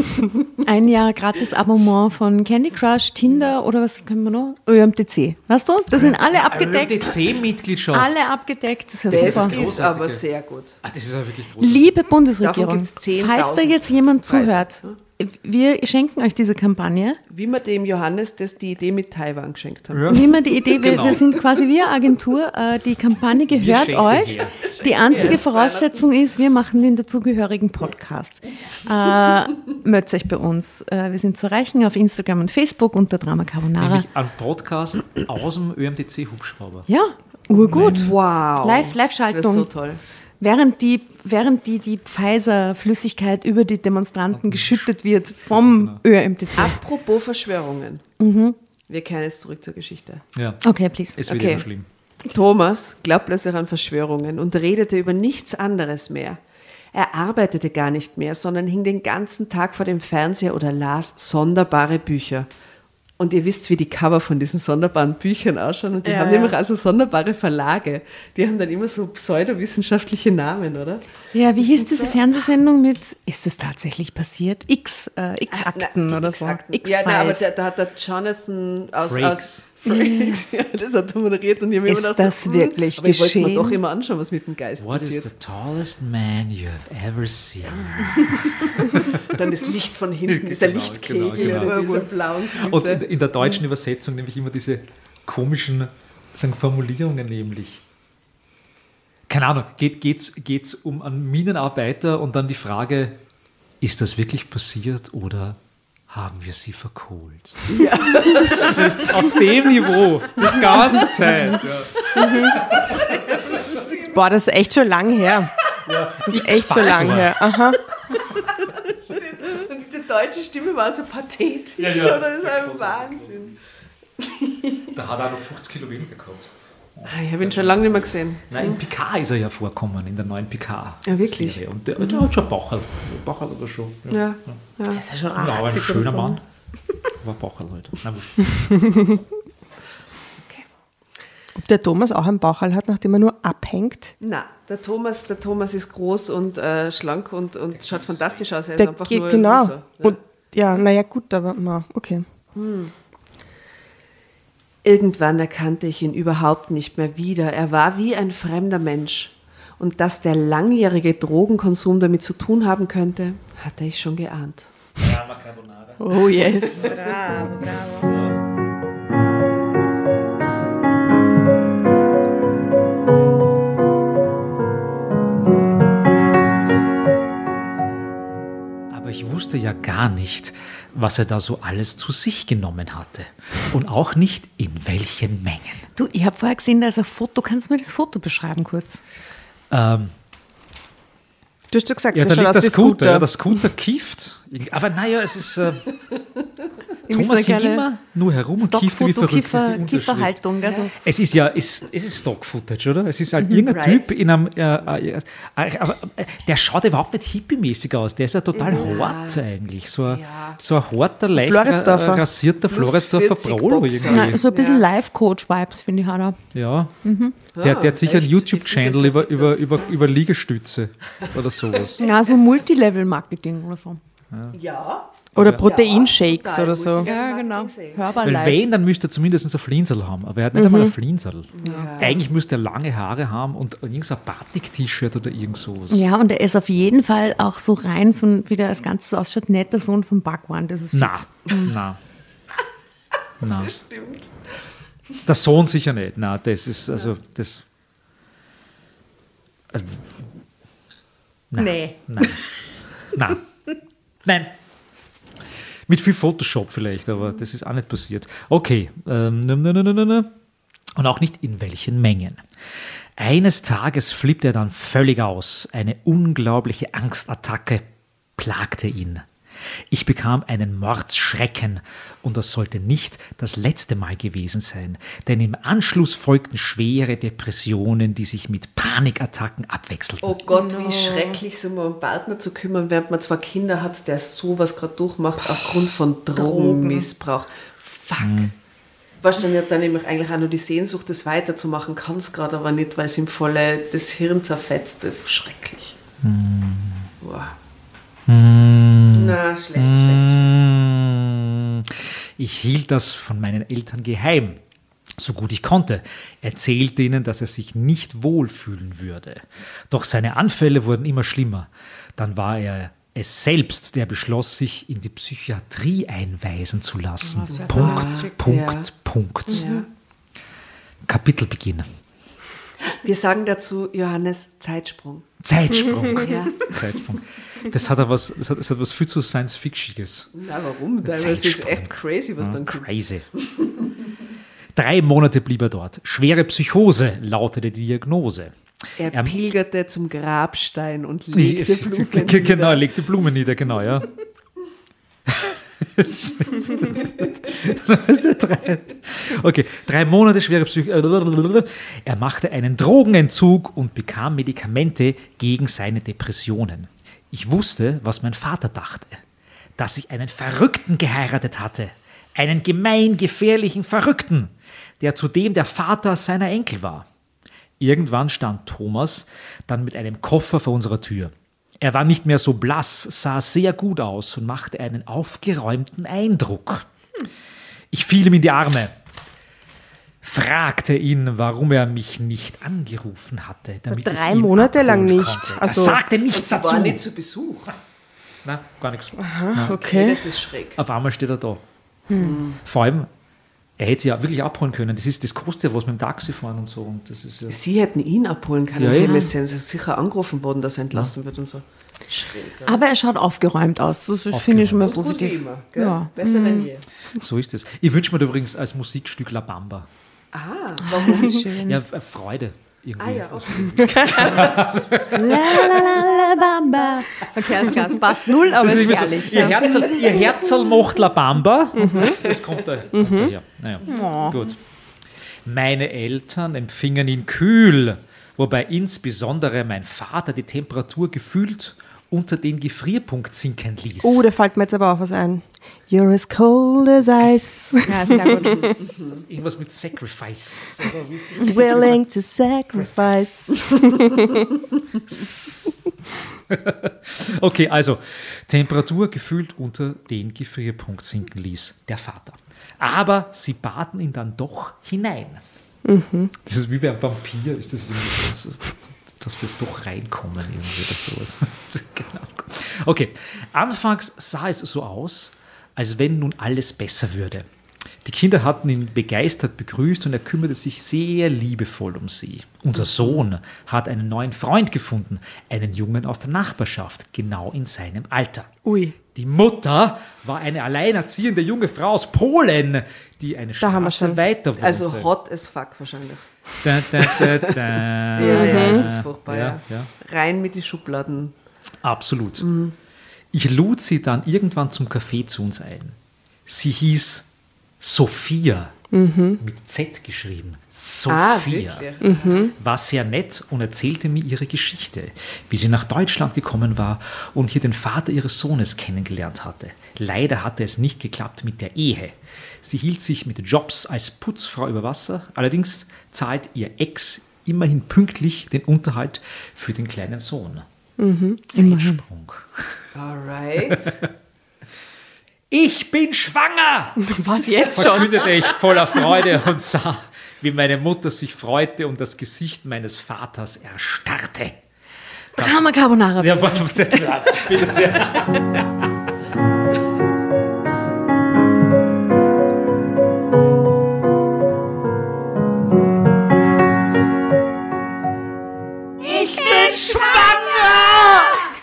Ein Jahr gratis Abonnement von Candy Crush, Tinder oder was können wir noch? Ö M T C. Weißt du? Das sind alle abgedeckt. D C-Mitgliedschaft. Alle abgedeckt. Das ist ja Das super. ist Großartige. aber sehr gut. Ah, das ist ja wirklich großartig. Liebe Davon Bundesregierung, gibt's zehntausend falls da jetzt jemand Preise. zuhört, wir schenken euch diese Kampagne. Wie wir dem Johannes das die Idee mit Taiwan geschenkt haben. Ja. Wie immer die Idee, wir, Genau. wir sind quasi wie eine Agentur, äh, die Kampagne gehört schenken euch. her. Die einzige Voraussetzung ist, wir machen den dazugehörigen Podcast. Äh, meldet euch bei uns. Äh, wir sind zu erreichen auf Instagram und Facebook unter Drama Carbonara. Nämlich ein Podcast aus dem Ö M T C-Hubschrauber. Ja, urgut. Wow. Live- Das Live-Schaltung. wäre so toll. Während die, während die, die Pfizer-Flüssigkeit über die Demonstranten geschüttet wird vom Ö M T C. Apropos Verschwörungen. Wir kehren jetzt zurück zur Geschichte. Ja, Okay, please. es wird Okay. immer schlimm. Thomas glaubt plötzlich an Verschwörungen und redete über nichts anderes mehr. Er arbeitete gar nicht mehr, sondern hing den ganzen Tag vor dem Fernseher oder las sonderbare Bücher. Und ihr wisst, wie die Cover von diesen sonderbaren Büchern ausschauen. Und die Ja, haben ja. nämlich also sonderbare Verlage. Die haben dann immer so pseudowissenschaftliche Namen, oder? Ja, wie hieß diese Fernsehsendung mit, ist das tatsächlich passiert? X, äh, X-Akten oder so. X-Akten. Ja, nein, aber da, da hat der Jonathan aus... Frakes. aus Frakes, ja, das hat er moderiert. Und ich habe mir Ist immer gedacht, das so, wirklich aber ich wollte mir geschehen? doch immer anschauen, was mit dem Geist What is passiert. the tallest man you have ever seen? Dann das Licht von hinten, dieser Genau, Lichtkegel genau, genau. oder dieser blauen Und Füße. in, in der deutschen Übersetzung nämlich immer diese komischen sagen, Formulierungen, nämlich. Keine Ahnung, geht es geht's um einen Minenarbeiter und dann die Frage, ist das wirklich passiert oder haben wir sie verkohlt? Ja. Auf dem Niveau, die ganze Zeit. Ja. Boah, das ist echt schon lang her. Das ist echt schon lang her. Aha. Und diese deutsche Stimme war so pathetisch, Ja, ja. oder? Das ist ein Wahnsinn. Da hat er noch fünfzig Kilo weniger gehabt. Ah, ich habe ihn schon lange nicht mehr gesehen. Nein, in Picard ist er ja vorkommen, in der neuen Picard-Serie. Ja, wirklich? Und der, der hat schon Bacherl. Bacherl oder schon. Ja, ja. Das ist ja schon Ja, aber ein achtzig schöner oder so. Mann. Aber Bacherl halt. Na, wurscht. Ob der Thomas auch einen Bauchhall hat, nachdem er nur abhängt? Na, der Thomas, der Thomas ist groß und äh, schlank und, und schaut fantastisch aus. Er ist Der einfach geht nur genau. Loser, ne? Und ja, naja, gut, aber na, okay. Irgendwann erkannte ich ihn überhaupt nicht mehr wieder. Er war wie ein fremder Mensch. Und dass der langjährige Drogenkonsum damit zu tun haben könnte, hatte ich schon geahnt. Drama Carbonara. Oh yes. Aber ich wusste ja gar nicht, was er da so alles zu sich genommen hatte. Und auch nicht in welchen Mengen. Du, ich habe vorher gesehen, da ist ein Foto. Kannst du mir das Foto beschreiben kurz? Ähm, Du hast ja gesagt, ja, da das schaut liegt aus der wie Scooter. Ja, der Scooter kifft. Aber naja, es ist. Äh, Thomas ging immer nur herum und kiffte wie Stockfoto, verrückt. Das ist die Kiefer, Unterschrift. Kieferhaltung. Also. Es ist ja es, es ist Stock-Footage, oder? Es ist halt irgendein Right. Typ in einem. Äh, äh, aber äh, der schaut überhaupt nicht hippie-mäßig aus. Der ist ja total hart eigentlich. So ein, Ja. so ein harter, leicht Floridsdorfer. ra- rasierter Plus Floridsdorfer vierzig Prolo Boxer. irgendwie. Na, so ein bisschen Life-Coach-Vibes, finde ich, hat er. Ja. Der, der hat sicher einen echt? YouTube-Channel über, über, über, über Liegestütze oder sowas. Ja, so Multilevel-Marketing oder so. Ja. Oder Ja. Proteinshakes Ja, oder so. Multi- Ja, genau. Marketing safe. Hörbar Weil live. wenn, dann müsste er zumindest ein Flinsel haben. Aber er hat nicht einmal ein Flinsel. Ja. Eigentlich müsste er lange Haare haben und irgend so ein Batik-T-Shirt oder irgend sowas. Ja, und er ist auf jeden Fall auch so rein von, wie der das Ganze so ausschaut, nicht der Sohn von Bhagwan. Das ist Na, fix. na. Na. Der Sohn sicher nicht. Na, das ist, also, das. äh, Nein. Nee. Nein. Nein. Nein. Mit viel Photoshop vielleicht, aber das ist auch nicht passiert. Okay. Ähm, ne, ne, ne, ne, ne. Und auch nicht in welchen Mengen. Eines Tages flippte er dann völlig aus. Eine unglaubliche Angstattacke plagte ihn. Ich bekam einen Mordsschrecken und das sollte nicht das letzte Mal gewesen sein, denn im Anschluss folgten schwere Depressionen, die sich mit Panikattacken abwechselten. Oh Gott, wie schrecklich, sich um einen Partner zu kümmern, während man zwei Kinder hat, der sowas gerade durchmacht aufgrund von Drogenmissbrauch. Fuck. Weißt du, dann hat dann nämlich eigentlich auch nur die Sehnsucht, das weiterzumachen, kann es gerade aber nicht, weil es ihm voll das Hirn zerfetzt. Schrecklich. Wow. Na, schlecht, schlecht, schlecht. Ich hielt das von meinen Eltern geheim, so gut ich konnte, erzählte ihnen, dass er sich nicht wohlfühlen würde. Doch seine Anfälle wurden immer schlimmer. Dann war er es selbst, der beschloss, sich in die Psychiatrie einweisen zu lassen. Punkt, Punkt, Ja. Punkt. Ja. Kapitelbeginn. Wir sagen dazu, Johannes, Zeitsprung. Zeitsprung. Ja. Zeitsprung. Das hat, was, das, hat, das hat was viel zu Science-Fictiges. Na, warum? Das ist Zeitsprung. echt crazy, was Ja, dann kommt. crazy. Drei Monate blieb er dort. Schwere Psychose lautete die Diagnose. Er Er- pilgerte zum Grabstein und legte Blumen Genau, nieder. er legte Blumen nieder, genau, ja. Okay, drei Monate schwere Psychose. Er machte einen Drogenentzug und bekam Medikamente gegen seine Depressionen. Ich wusste, was mein Vater dachte, dass ich einen Verrückten geheiratet hatte. einen gemeingefährlichen Verrückten, der zudem der Vater seiner Enkel war. Irgendwann stand Thomas dann mit einem Koffer vor unserer Tür. Er war nicht mehr so blass, sah sehr gut aus und machte einen aufgeräumten Eindruck. Ich fiel ihm in die Arme, fragte ihn, warum er mich nicht angerufen hatte. Damit Drei ich ihn Monate lang abholen nicht. konnte. Also- er sagte nichts Sie dazu. war nicht zu Besuch. Nein, gar nichts. Okay. Das ist schräg. Auf einmal steht er da. Vor allem, er hätte sie ja wirklich abholen können. Das, ist, das kostet ja was mit dem Taxi fahren und so. Und das ist ja Sie hätten ihn abholen können. Ja, Sie ja. sind sicher angerufen worden, dass er entlassen wird und so. Schräg. Ja. Aber er schaut aufgeräumt aus. Das ist- finde ich schon mal Gut wie positiv. immer, gell? Ja. Besser denn je. so ist es. Ich wünsche mir übrigens als Musikstück La Bamba. Ah, warum? Ja, äh, Freude irgendwie. Ah ja, okay. Bamba. Okay, alles klar. Passt null, aber Das ist ist immer so, herrlich. ihr, Herzl, ihr Herzl macht La Bamba. Und das, das kommt, da, kommt daher. Naja, gut. Meine Eltern empfingen ihn kühl, wobei insbesondere mein Vater die Temperatur gefühlt unter den Gefrierpunkt sinken ließ. Oh, da fällt mir jetzt aber auch was ein. You're as cold as ice. Ja, sehr gut. Irgendwas mit Sacrifice. Oder wie ist das? Willing to sacrifice. Okay, also Temperatur gefühlt unter den Gefrierpunkt sinken ließ der Vater. Aber sie baten ihn dann doch hinein. Das ist wie bei einem Vampir, ist das irgendwie so, so, darf das doch reinkommen irgendwie oder sowas. Genau. Okay, anfangs sah es so aus, als wenn nun alles besser würde. Die Kinder hatten ihn begeistert begrüßt und er kümmerte sich sehr liebevoll um sie. Unser Sohn hat einen neuen Freund gefunden, einen Jungen aus der Nachbarschaft, genau in seinem Alter. Ui. Die Mutter war eine alleinerziehende junge Frau aus Polen, die eine Da haben wir Straße schon. weiter wohnte. Also hot as fuck wahrscheinlich. Da, da, da, da. Ja, ja, das ist furchtbar. Ja, Ja, ja. Rein mit die Schubladen. Absolut. Ich lud sie dann irgendwann zum Café zu uns ein. Sie hieß Sophia, mit Z geschrieben. Sophia. Ah, wirklich? War sehr nett und erzählte mir ihre Geschichte, wie sie nach Deutschland gekommen war und hier den Vater ihres Sohnes kennengelernt hatte. Leider hatte es nicht geklappt mit der Ehe. Sie hielt sich mit Jobs als Putzfrau über Wasser, allerdings zahlt ihr Ex immerhin pünktlich den Unterhalt für den kleinen Sohn. Zeitsprung. Alright. Ich bin schwanger! Was jetzt schon? Verkündete ich voller Freude und sah, wie meine Mutter sich freute und das Gesicht meines Vaters erstarrte. Drama Carbonara. Ja, warte, warte, bitte sehr. Ich bin schwanger!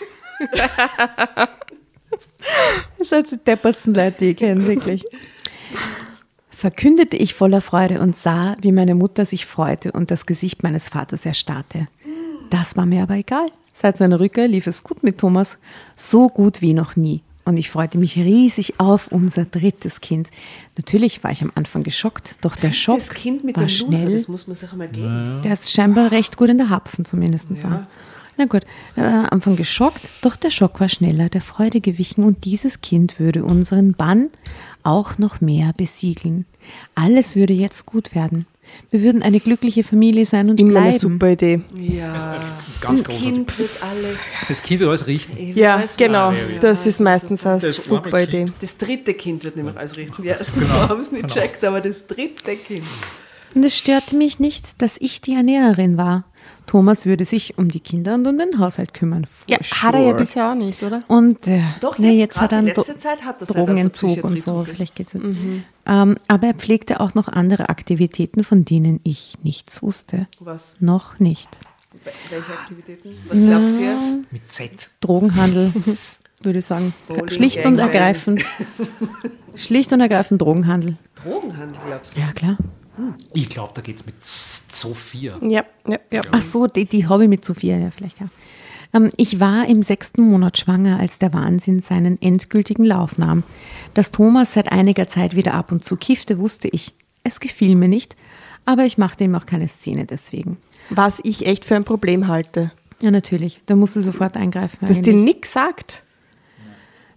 Das sind die deppertsten Leute, die ich kenne, wirklich. Verkündete ich voller Freude und sah, wie meine Mutter sich freute und das Gesicht meines Vaters erstarrte. Das war mir aber egal. Seit seiner Rückkehr lief es gut mit Thomas, so gut wie noch nie. Und ich freute mich riesig auf unser drittes Kind. Natürlich war ich am Anfang geschockt, doch der Schock Das Kind mit war dem Loser, schnell. das muss man sich einmal geben. Der ist scheinbar recht gut in der Hapfen zumindest. Ja. Na gut, er war am Anfang geschockt, doch der Schock war schneller, der Freude gewichen und dieses Kind würde unseren Bann auch noch mehr besiegeln. Alles würde jetzt gut werden. Wir würden eine glückliche Familie sein und Immer bleiben. eine super Idee. Ja. Ganz Das großartig. Kind wird alles. Das Kind wird alles richten. Ja, Alles genau. machen. Ja, Das ist meistens eine Das super arme Idee. Das dritte Kind wird nämlich alles richten. Die ersten zwei haben es nicht gecheckt, aber das dritte Kind. Und es störte mich nicht, dass ich die Ernährerin war. Thomas würde sich um die Kinder und um den Haushalt kümmern. For Ja, sure. hat er ja bisher auch nicht, oder? Und äh, Doch, ne, jetzt, jetzt hat er gerade einen die letzte Zeit hat das Drogenentzug und so. Vielleicht geht's jetzt. Ähm, aber er pflegte auch noch andere Aktivitäten, von denen ich nichts wusste. Was? Noch nicht. Welche Aktivitäten? Was glaubt ihr? Mit Z. Drogenhandel, würde ich sagen. Bowling, Schlicht und Gangbang. ergreifend. Schlicht und ergreifend Drogenhandel. Drogenhandel, glaubst du? Ja, klar. Ich glaube, da geht es mit Z- Sophia. Ja, ja, ja. Ach so, die, die Hobby mit Sophia, ja, vielleicht, ja. Ähm, ich war im sechsten Monat schwanger, als der Wahnsinn seinen endgültigen Lauf nahm. Dass Thomas seit einiger Zeit wieder ab und zu kiffte, wusste ich. Es gefiel mir nicht, aber ich machte ihm auch keine Szene deswegen. Was ich echt für ein Problem halte. Ja, natürlich. Da musst du sofort eingreifen. Dass dir eigentlich. nichts sagt.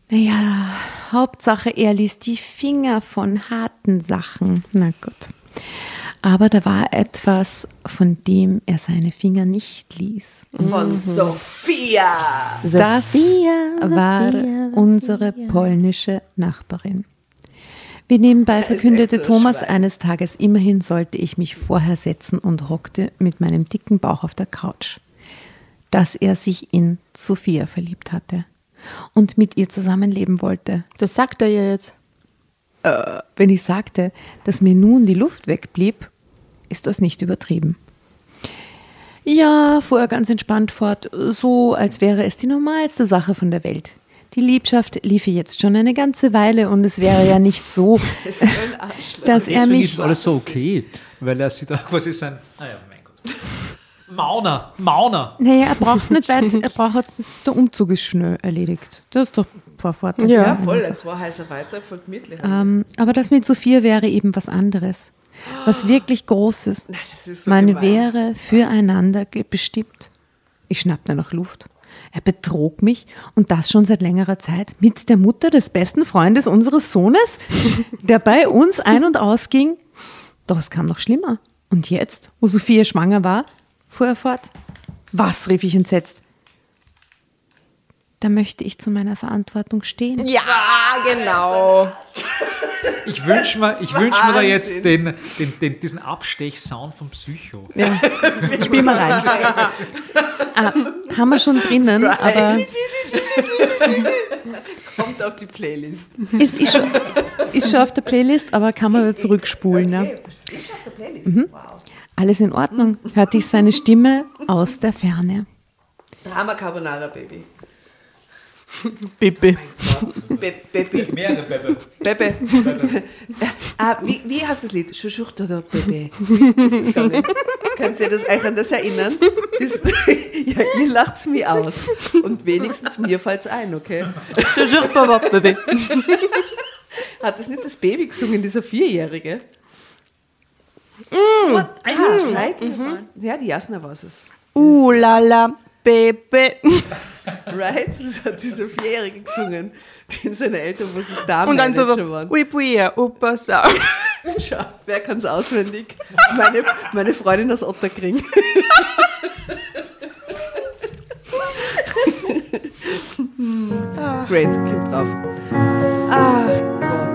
Naja, Hauptsache, er ließ die Finger von harten Sachen. Na gut. Aber da war etwas, von dem er seine Finger nicht ließ. Von Sophia. Das war unsere polnische Nachbarin. Wie nebenbei verkündete Thomas eines Tages, immerhin sollte ich mich vorher setzen und hockte mit meinem dicken Bauch auf der Couch, dass er sich in Sophia verliebt hatte und mit ihr zusammenleben wollte. Das sagt er ja jetzt. Äh, wenn ich sagte, dass mir nun die Luft wegblieb, ist das nicht übertrieben. Ja, fuhr er ganz entspannt fort, so als wäre es die normalste Sache von der Welt. Die Liebschaft liefe jetzt schon eine ganze Weile und es wäre ja nicht so, dass er Deswegen mich... ist alles so okay, weil er sieht auch, was ist ein... Naja, mein Gott. Mauner, Mauner. Naja, er braucht nicht weit, er braucht jetzt, das, der Umzug ist schnell erledigt. Das ist doch Vorfahrt. Ja, Ja, voll. Zwei Häuser weiter folgt Mittlere. Ähm, aber das mit Sophia wäre eben was anderes. Was wirklich Großes. Nein, das ist so Man gemein. wäre füreinander ge- bestimmt. Ich schnappte nach Luft. Er betrog mich und das schon seit längerer Zeit mit der Mutter des besten Freundes unseres Sohnes, der bei uns ein- und ausging. Doch es kam noch schlimmer. Und jetzt, wo Sophia schwanger war, fuhr er fort. Was, rief ich entsetzt. Da möchte ich zu meiner Verantwortung stehen. Ja, genau. Ich wünsche mir, ich wünsch mir da jetzt den, den, den, diesen Abstech-Sound vom Psycho. Ja, spiel mal rein. Ah, haben wir schon drinnen, aber Kommt auf die Playlist. es ist schon, ist schon auf der Playlist, aber kann man wieder zurückspulen. Ja. Ist schon auf der Playlist. Mhm. Wow. Alles in Ordnung, hörte ich seine Stimme aus der Ferne. Drama Carbonara Baby. Bibi. Be Baby. Mehrere Bebe. Bebe. ah, wie, wie heißt das Lied? Schuschurcht oder Bebe? Das ist gar nicht. Kannst ihr das euch an das erinnern? Das, ja, ihr lacht es mir aus. Und wenigstens mir fällt es ein, okay? Bibi. Hat das nicht das Baby gesungen, dieser Vierjährige? Mm. What? Ah, right? Ja, die Jasna war es. Uh la la, Baby. Right? Das hat dieser Vierjährige gesungen, den seine Eltern, wo sie es da Und dann so, waren. we puia, upa sa. Schau, wer kann es auswendig? Meine, meine Freundin aus Otterkring. Great, kommt drauf. Ach Gott.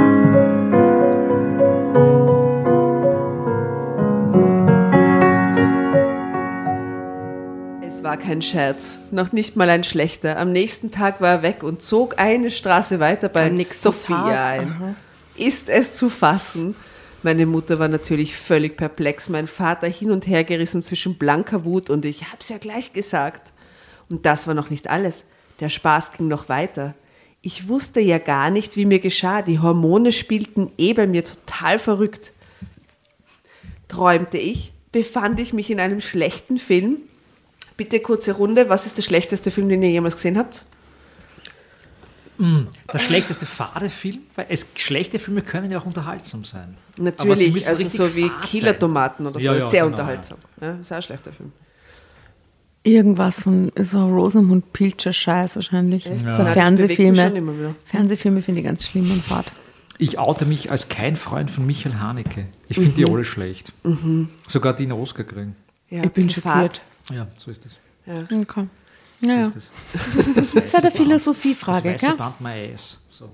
Es war kein Scherz, noch nicht mal ein schlechter. Am nächsten Tag war er weg und zog eine Straße weiter bei Am nächsten Sophia Tag? ein. Ist es zu fassen? Meine Mutter war natürlich völlig perplex, mein Vater hin und her gerissen zwischen blanker Wut und ich hab's ja gleich gesagt. Und das war noch nicht alles. Der Spaß ging noch weiter. Ich wusste ja gar nicht, wie mir geschah. Die Hormone spielten eh bei mir total verrückt. Träumte ich? Befand ich mich in einem schlechten Film? Bitte kurze Runde. Was ist der schlechteste Film, den ihr jemals gesehen habt? Der schlechteste Fade-Film, weil es, schlechte Filme können ja auch unterhaltsam sein. Aber sie Natürlich, müssen also richtig so wie fad Killer-Tomaten oder so. Ja, ja, Sehr genau, unterhaltsam. Ja, ist auch ein schlechter Film. Irgendwas von so Rosamund Pilcher Scheiß wahrscheinlich. Echt? So Ja, das bewegt mich Fernsehfilme. schon immer wieder. Fernsehfilme finde ich ganz schlimm und fad. Ich oute mich als kein Freund von Michael Haneke. Ich finde die alle schlecht. Sogar die einen Oscar kriegen. Ja, Ich bin zu schockiert. Ja, so ist das. Ja. Okay. So Ja. ist das. Das, Das ist ja eine Philosophiefrage, Das weiße gell? Band mein Eis. So.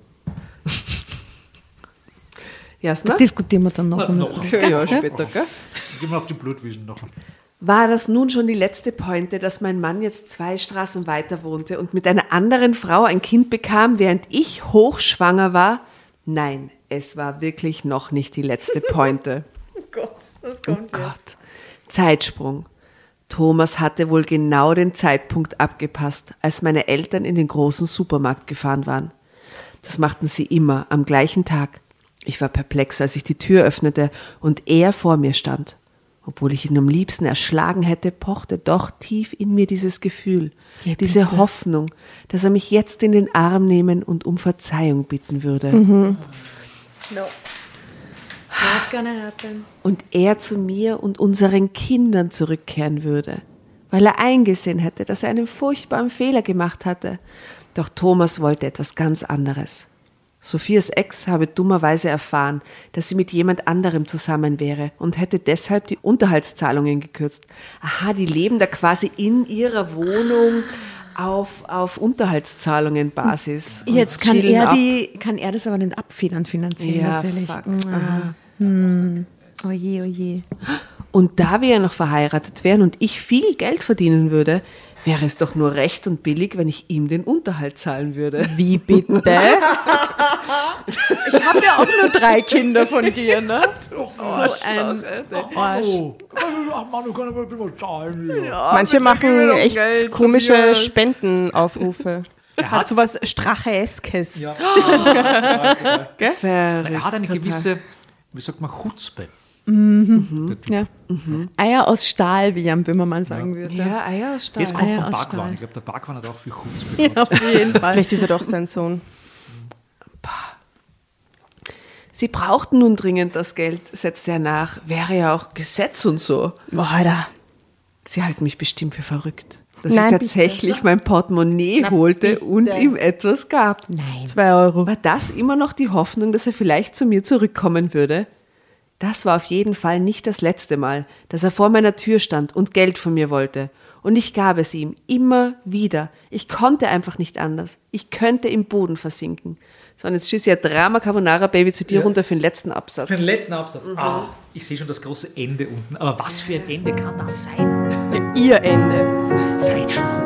Jasna? Diskutieren wir dann noch. Na, einmal. noch. Ja, ja, später, gell? Gehen wir auf die Blutvision noch. War das nun schon die letzte Pointe, dass mein Mann jetzt zwei Straßen weiter wohnte und mit einer anderen Frau ein Kind bekam, während ich hochschwanger war? Nein, es war wirklich noch nicht die letzte Pointe. Oh Gott, was Oh Gott. Zeitsprung. Thomas hatte wohl genau den Zeitpunkt abgepasst, als meine Eltern in den großen Supermarkt gefahren waren. Das machten sie immer am gleichen Tag. Ich war perplex, als ich die Tür öffnete und er vor mir stand. Obwohl ich ihn am liebsten erschlagen hätte, pochte doch tief in mir dieses Gefühl, Ja, diese bitte. Hoffnung, dass er mich jetzt in den Arm nehmen und um Verzeihung bitten würde. Mhm. No. Not gonna happen. Und er zu mir und unseren Kindern zurückkehren würde, weil er eingesehen hätte, dass er einen furchtbaren Fehler gemacht hatte. Doch Thomas wollte etwas ganz anderes. Sophias Ex habe dummerweise erfahren, dass sie mit jemand anderem zusammen wäre und hätte deshalb die Unterhaltszahlungen gekürzt. Aha, die leben da quasi in ihrer Wohnung auf, auf Unterhaltszahlungen-Basis. Jetzt kann er, die, kann er das aber nicht abfedern finanziell ja, natürlich. Fuck. Ah. Hm. Oje, oje. Und da wir ja noch verheiratet wären und ich viel Geld verdienen würde, wäre es doch nur recht und billig, wenn ich ihm den Unterhalt zahlen würde. Wie bitte? Ich habe ja auch nur drei Kinder von dir, ne? Oh, so ein Arsch. Ach Mann, du kannst aber immer zahlen. Manche machen echt Geld, komische Sophia. Spendenaufrufe. Er Hat hat, so was Stracheeskes. ja, Gell? er hat eine gewisse, wie sagt man, Chutzpe. Ja. Eier aus Stahl, wie Jan Böhmermann sagen würde. Ja, Eier aus Stahl. Das kommt Eier vom aus Bhagwan. Stahl. Ich glaube, der Bhagwan hat auch viel Chutzpe Ja, gehabt. auf jeden Fall. Vielleicht ist er doch sein Sohn. Sie brauchten nun dringend das Geld, setzte er nach. Wäre ja auch Gesetz und so. Boah, Alter. Sie halten mich bestimmt für verrückt, dass Nein, ich tatsächlich bitte. mein Portemonnaie Na, holte bitte. und ihm etwas gab. Nein. Zwei Euro. War das immer noch die Hoffnung, dass er vielleicht zu mir zurückkommen würde? Das war auf jeden Fall nicht das letzte Mal, dass er vor meiner Tür stand und Geld von mir wollte. Und ich gab es ihm immer wieder. Ich konnte einfach nicht anders. Ich könnte im Boden versinken. So, und jetzt schießt ja Drama Carbonara Baby zu dir Ja. runter für den letzten Absatz. Für den letzten Absatz. Ah, ich sehe schon das große Ende unten. Aber was für ein Ende kann das sein? Ihr Ende. Zeitsprung.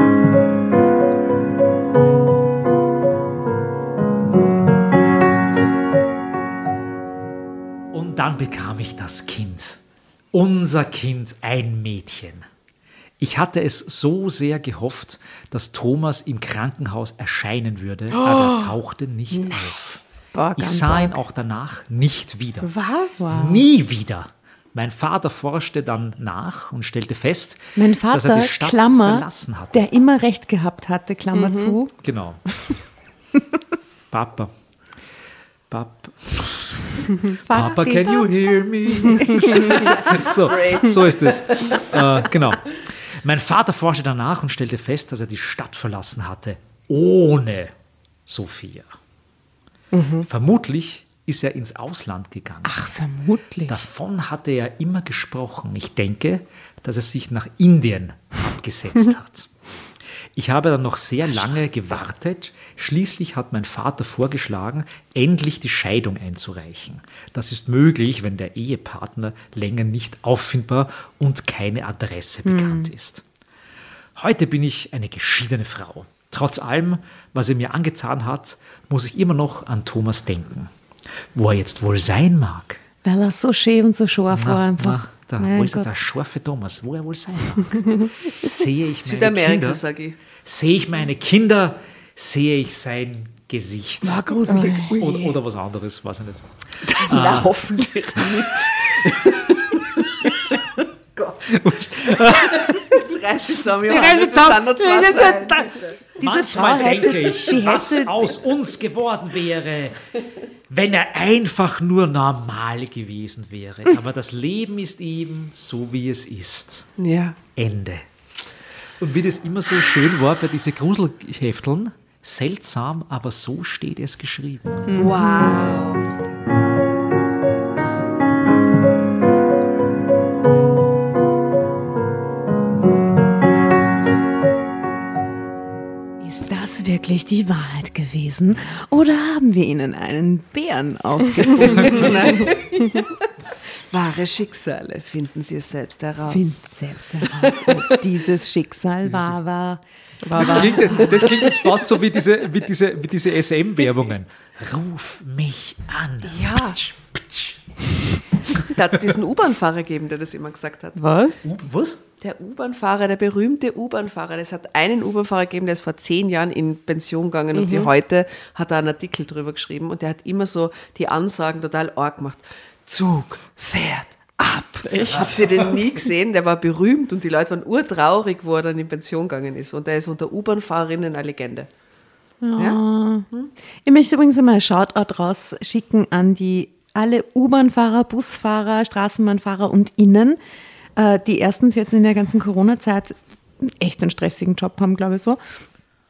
Und dann bekam ich das Kind. Unser Kind, ein Mädchen. Ich hatte es so sehr gehofft, dass Thomas im Krankenhaus erscheinen würde, aber er tauchte nicht auf. Boah, Ich ganz sah ihn arg. auch danach nicht wieder. Was? Nie wieder. Mein Vater forschte dann nach und stellte fest, Mein dass er Vater, die Stadt Klammer, verlassen hatte. der immer recht gehabt hatte, Klammer zu. Genau. Papa. Papa. Papa, can you hear me? so, so ist es. Äh, genau. Mein Vater forschte danach und stellte fest, dass er die Stadt verlassen hatte, ohne Sophia. Vermutlich ist er ins Ausland gegangen. Ach, vermutlich. Davon hatte er immer gesprochen. Ich denke, dass er sich nach Indien abgesetzt hat. Ich habe dann noch sehr lange gewartet. Schließlich hat mein Vater vorgeschlagen, endlich die Scheidung einzureichen. Das ist möglich, wenn der Ehepartner länger nicht auffindbar und keine Adresse bekannt ist. Heute bin ich eine geschiedene Frau. Trotz allem, was er mir angetan hat, muss ich immer noch an Thomas denken. Wo er jetzt wohl sein mag. Weil er so schön und so scharf war Na, einfach. na, da, Mein wo ist er, Gott. der scharfe Thomas? Wo er wohl sein mag? Sehe ich meine Südamerika, Kinder, sage ich. sehe ich meine Kinder, sehe ich sein Gesicht. War gruselig. Ui. Oder, oder was anderes, weiß ich nicht. Na, hoffentlich nicht. Gott. Jetzt reißt die zusammen, Johannes. Das sind noch zwei Seiten. Manchmal Frau hätte- denke ich, die was hätte- aus uns geworden wäre, wenn er einfach nur normal gewesen wäre. Aber das Leben ist eben so, wie es ist. Ja. Ende. Und wie das immer so schön war bei diesen Gruselhefteln, seltsam, aber so steht es geschrieben. Wow. Ist das wirklich die Wahrheit gewesen? Oder haben wir ihnen einen Bären aufgefunden? Wahre Schicksale, finden Sie es selbst heraus. Find selbst heraus, ob dieses Schicksal wahr war. Das klingt, das klingt jetzt fast so wie diese, wie diese, wie diese S M-Werbungen. Ruf mich an. Ja. Da hat es diesen U-Bahn-Fahrer gegeben, der das immer gesagt hat. Was? Was? Der U-Bahn-Fahrer, der berühmte U-Bahn-Fahrer. Es hat einen U-Bahn-Fahrer gegeben, der ist vor zehn Jahren in Pension gegangen und die heute hat er einen Artikel drüber geschrieben und der hat immer so die Ansagen total arg gemacht. Zug fährt ab. Echt? Habt ihr den nie gesehen? Der war berühmt und die Leute waren urtraurig, wo er dann in Pension gegangen ist. Und der ist unter U-Bahn-Fahrerinnen eine Legende. Ja? Ich möchte übrigens einmal ein Shoutout rausschicken an die alle U-Bahn-Fahrer, Busfahrer, Straßenbahnfahrer und Innen, äh, die erstens jetzt in der ganzen Corona-Zeit echt einen stressigen Job haben, glaube ich so.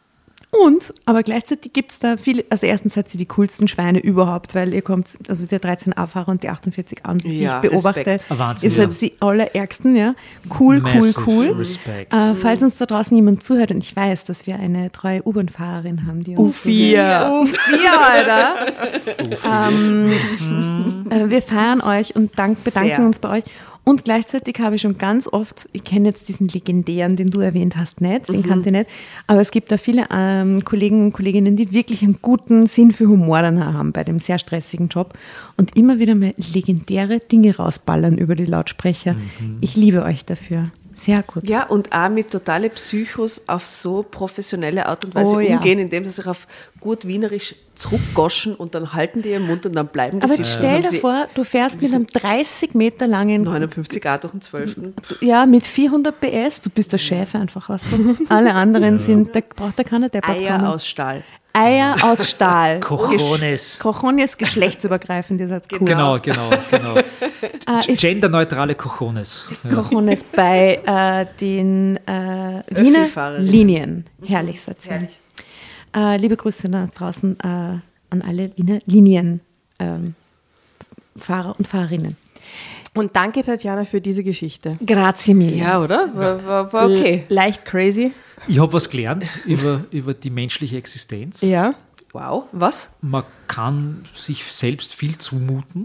Und, aber gleichzeitig gibt es da viele, also erstens hat sie die coolsten Schweine überhaupt, weil ihr kommt, also der dreizehn A-Fahrer und die achtundvierzig A, die Ja, ich beobachte, Respekt. Ah, Wahnsinn, ist ja. jetzt die allerärgsten, ja. Cool, Massive cool, cool. Respect. Äh, falls uns da draußen jemand zuhört und ich weiß, dass wir eine treue U-Bahn-Fahrerin haben, die uns U vier. U vier, Alter. ähm, äh, wir feiern euch und dank, bedanken Sehr. uns bei euch. Und gleichzeitig habe ich schon ganz oft, ich kenne jetzt diesen legendären, den du erwähnt hast, nicht, den kannte ich nicht, aber es gibt da viele ähm, Kollegen und Kolleginnen, die wirklich einen guten Sinn für Humor dann haben bei dem sehr stressigen Job und immer wieder mal legendäre Dinge rausballern über die Lautsprecher. Ich liebe euch dafür. Sehr gut. Ja, und auch mit totale Psychos auf so professionelle Art und Weise Oh, ja. umgehen, indem sie sich auf gut Wienerisch zurückgoschen und dann halten die ihren Mund und dann bleiben die Aber sitzen. stell Haben dir sie vor, du fährst mit einem dreißig Meter langen, neunundfünfzig A durch den zwölften ja, mit vierhundert P S, du bist der Chef einfach, weißt du. Alle anderen sind, da braucht da keiner Deppert Eier kommen. aus Stahl. Eier aus Stahl. Cojones. Cojones, geschlechtsübergreifend, ihr seid cool. Genau, genau, genau. Ah, ich- Genderneutrale Cojones. Ja. Cojones bei äh, den äh, Wiener Öffi-Fahrern. Linien. Herrlich, seid ihr. Äh, liebe Grüße da draußen äh, an alle Wiener Linien ähm, Fahrer und Fahrerinnen. Und danke, Tatjana, für diese Geschichte. Grazie mille. Ja, oder? War, war, war okay. Le- Leicht crazy. Ich habe was gelernt über, über die menschliche Existenz. Ja. Wow. Was? Man kann sich selbst viel zumuten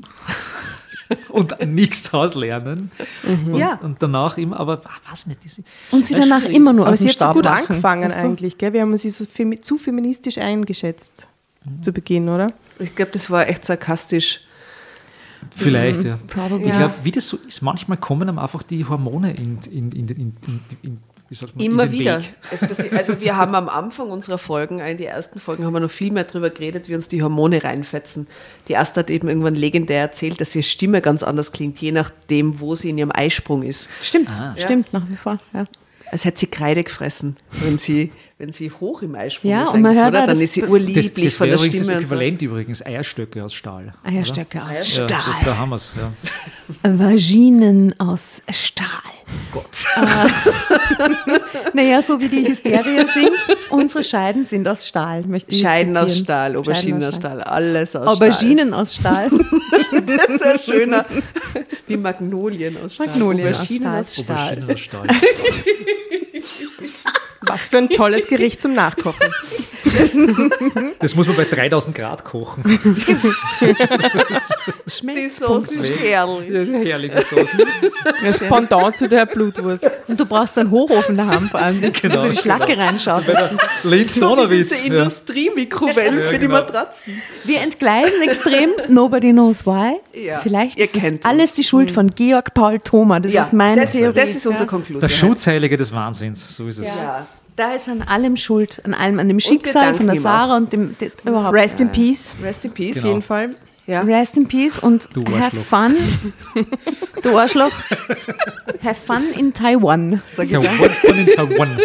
und nichts daraus lernen. Und, Ja. und danach immer, aber ah, weiß nicht. Diese, Und sie das ist danach schwierig. immer nur Aber aus sie dem hat so Staub gut lachen. angefangen Weißt du? eigentlich, gell? Wir haben sie so femi- zu feministisch eingeschätzt zu Beginn, oder? Ich glaube, das war echt sarkastisch. Vielleicht, ja. Probably. Ich Ja. glaube, wie das so ist, manchmal kommen einem einfach die Hormone in, in, in, in, in, in wie sagt man, Immer in den wieder. Weg. Es passi- Also wir haben am Anfang unserer Folgen, in die ersten Folgen, haben wir noch viel mehr darüber geredet, wie uns die Hormone reinfetzen. Die erste hat eben irgendwann legendär erzählt, dass ihre Stimme ganz anders klingt, je nachdem, wo sie in ihrem Eisprung ist. Stimmt, Ah. stimmt, nach wie vor. Ja. Als hätte sie Kreide gefressen, wenn sie, wenn sie hoch im Eisprung Ja, ist. und man eigentlich, hört oder? auch Dann das- ist sie Das, urlieblich das von wäre der übrigens das Stimme. Und so. Äquivalent übrigens, Eierstöcke aus Stahl. Eierstöcke aus Ja, Stahl. das, da haben wir es. Ja. Vaginen aus Stahl. Gott. Naja, so wie die Hysteria singt, unsere Scheiden sind aus Stahl, möchte ich Scheiden aus zitieren. Stahl, Auberginen Scheiden aus Stahl, alles aus Auberginen aus Stahl. Stahl. Das wäre schöner. Wie Magnolien aus Stahl. Magnolien aus Auberginen Stahl. aus Stahl. Auberginen aus Stahl. Was für ein tolles Gericht zum Nachkochen. Das muss man bei dreitausend Grad kochen. Die Sauce ist herrlich. Ja, herrliche Sauce. Das Pendant zu der Blutwurst. Und du brauchst einen Hochofen daheim, vor allem, dass Genau, du die Schlacke reinschaut. Linz Donnerwitz. Diese Industriemikrowellen Ja, für die genau. Matratzen. Wir entgleisen extrem, nobody knows why. Ja, Vielleicht ihr ist das kennt alles uns. die Schuld von Georg Paul Thoma. Das ist meine das, Theorie. das ist unsere ja. Konklusion. Der Schutzheilige des Wahnsinns, so ist es. Ja. Da ist an allem Schuld, an allem, an dem wir Schicksal danken von der ihm Sarah und dem, dem überhaupt. Rest in Peace. Rest in Peace. Auf Genau. jeden Fall. Ja. Rest in Peace und Du have Arschloch. fun. Du Arschloch. Have fun in Taiwan, sag ich Ja, da. one, one in Taiwan.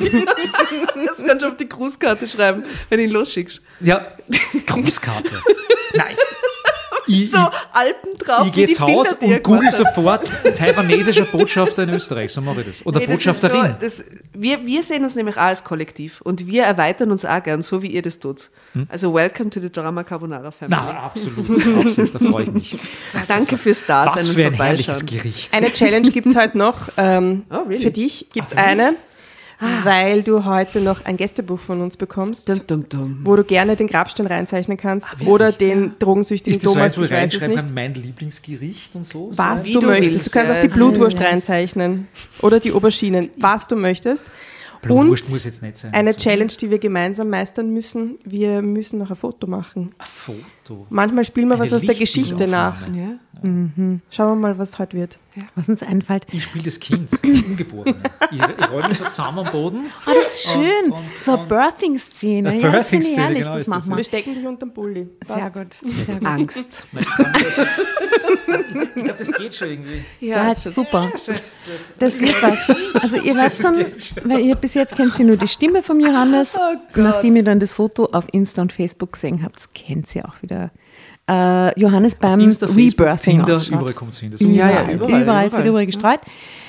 Das kannst du auf die Grußkarte schreiben, wenn du ihn losschickst. Ja, Grußkarte. Nein. Ich, So Alpen drauf. ich, ich gehe wie die jetzt Haus Bilder, die er und google gemacht hat. sofort taiwanesischer Botschafter in Österreich. So mache ich das. Oder Nee, das ist Botschafterin. So, das, wir, wir sehen uns nämlich auch als Kollektiv und wir erweitern uns auch gern, so wie ihr das tut. Also welcome to the Drama Carbonara Family. Na, absolut, absolut, da freue ich mich. Danke fürs Dasein Was und für ein herrliches Vorbeischauen. Gericht. Eine Challenge gibt es heute noch. Ähm, Oh, really? Für dich gibt es eine, weil du heute noch ein Gästebuch von uns bekommst, Dum, dum, dum. wo du gerne den Grabstein reinzeichnen kannst wirklich? oder den drogensüchtigen Ist das so Thomas, eins, wo ich ich weiß es reinschreiben nicht. kann, mein Lieblingsgericht und so? Was Wie du du möchtest. willst, Du kannst ja. auch die Blutwurst Nice. reinzeichnen oder die Auberginen, was du möchtest. Blutwurst Und muss jetzt nicht sein. eine Also, Challenge, die wir gemeinsam meistern müssen. Wir müssen noch ein Foto machen. ein Foto. Manchmal spielen wir Eine was aus der Geschichte nach. Lichtbildaufnahme. Ja. Schauen wir mal, was heute wird. Was uns einfällt. Ich spiele das Kind, das Ungeborene. Ich, ich roll mich so zusammen am Boden. Oh, das ist schön. Und- und- so eine und- Birthing-Szene. Eine Ja, das finde ich Birthing-Szene, herrlich. genau Das ist machen das, wir. Wir stecken dich unterm Pulli. Sehr Passt. gut. Sehr gut. Angst. Nein, ich glaube, das, das geht schon irgendwie. Ja, super. Das wird was. Also ihr weißt schon, weil ihr bis jetzt kennt sie nur die Stimme vom Johannes. Nachdem ihr dann das Foto auf Insta und Facebook gesehen habt, kennt sie auch wieder äh, Johannes beim Insta, Facebook, Rebirthing Tinder, ausschaut. überall kommt es hin. Das Ja, ja, Überall, überall, überall, es wird überall. überall gestreut.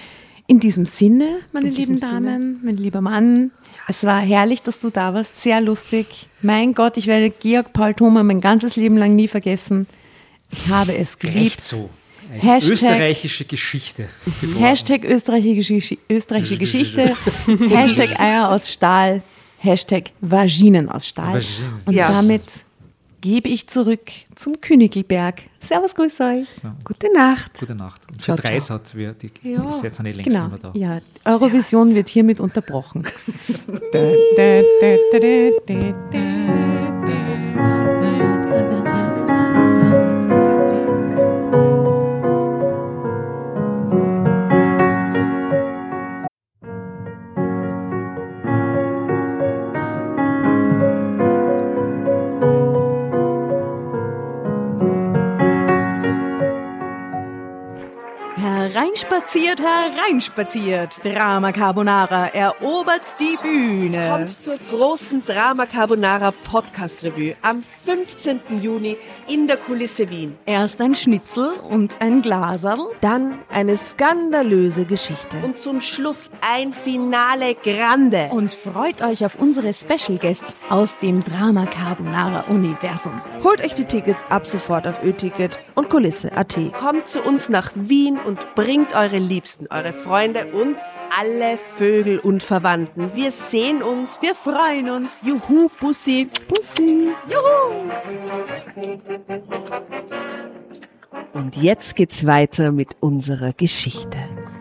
In diesem Sinne, meine In lieben diesem Damen, mein lieber Mann, es war herrlich, dass du da warst, sehr lustig. Mein Gott, ich werde Georg Paul Thoma mein ganzes Leben lang nie vergessen. Ich habe es geliebt. Echt so. Echt. Hashtag- Österreichische Geschichte. geboren. Hashtag österreichische, Gesch- österreichische Geschichte, Hashtag Eier aus Stahl, Hashtag Vaginen aus Stahl. Vaginen. Und Ja. damit gebe ich zurück zum Königelberg. Servus, grüß euch. Gute Nacht. Gute Nacht. Und Ciao, für Dreisat, wir, die Ja. ist jetzt eine längst Genau, nicht mehr da. ja, Eurovision wird hiermit unterbrochen. Da, da, da, da, da, da, da. Hereinspaziert, hereinspaziert. Drama Carbonara erobert die Bühne. Kommt zur großen Drama Carbonara Podcast Revue am fünfzehnten Juni in der Kulisse Wien. Erst ein Schnitzel und ein Glaserl. Dann eine skandalöse Geschichte. Und zum Schluss ein Finale Grande. Und freut euch auf unsere Special Guests aus dem Drama Carbonara Universum. Holt euch die Tickets ab sofort auf Ö-Ticket und Kulisse punkt at. Kommt zu uns nach Wien und bringt eure Liebsten, eure Freunde und alle Vögel und Verwandten. Wir sehen uns. Wir freuen uns. Juhu, Bussi. Bussi. Und jetzt geht's weiter mit unserer Geschichte.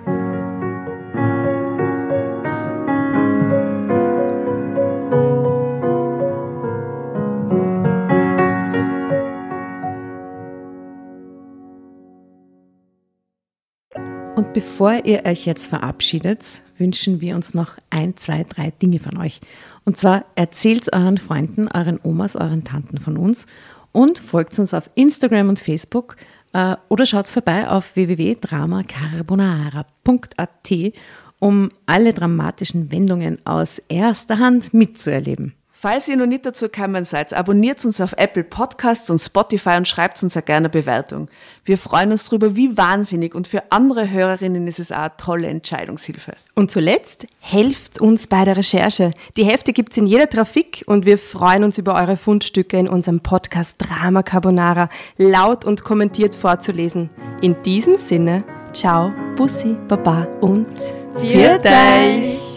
Und bevor ihr euch jetzt verabschiedet, wünschen wir uns noch ein, zwei, drei Dinge von euch. Und zwar erzählt euren Freunden, euren Omas, euren Tanten von uns und folgt uns auf Instagram und Facebook äh, oder schaut vorbei auf w w w punkt drama carbonara punkt a t, um alle dramatischen Wendungen aus erster Hand mitzuerleben. Falls ihr noch nicht dazu gekommen seid, abonniert uns auf Apple Podcasts und Spotify und schreibt uns auch gerne eine Bewertung. Wir freuen uns darüber wie wahnsinnig und für andere Hörerinnen ist es auch eine tolle Entscheidungshilfe. Und zuletzt, helft uns bei der Recherche. Die Hefte gibt's in jeder Trafik und wir freuen uns über eure Fundstücke in unserem Podcast Drama Carbonara laut und kommentiert vorzulesen. In diesem Sinne, ciao, Bussi, Baba und Viert euch!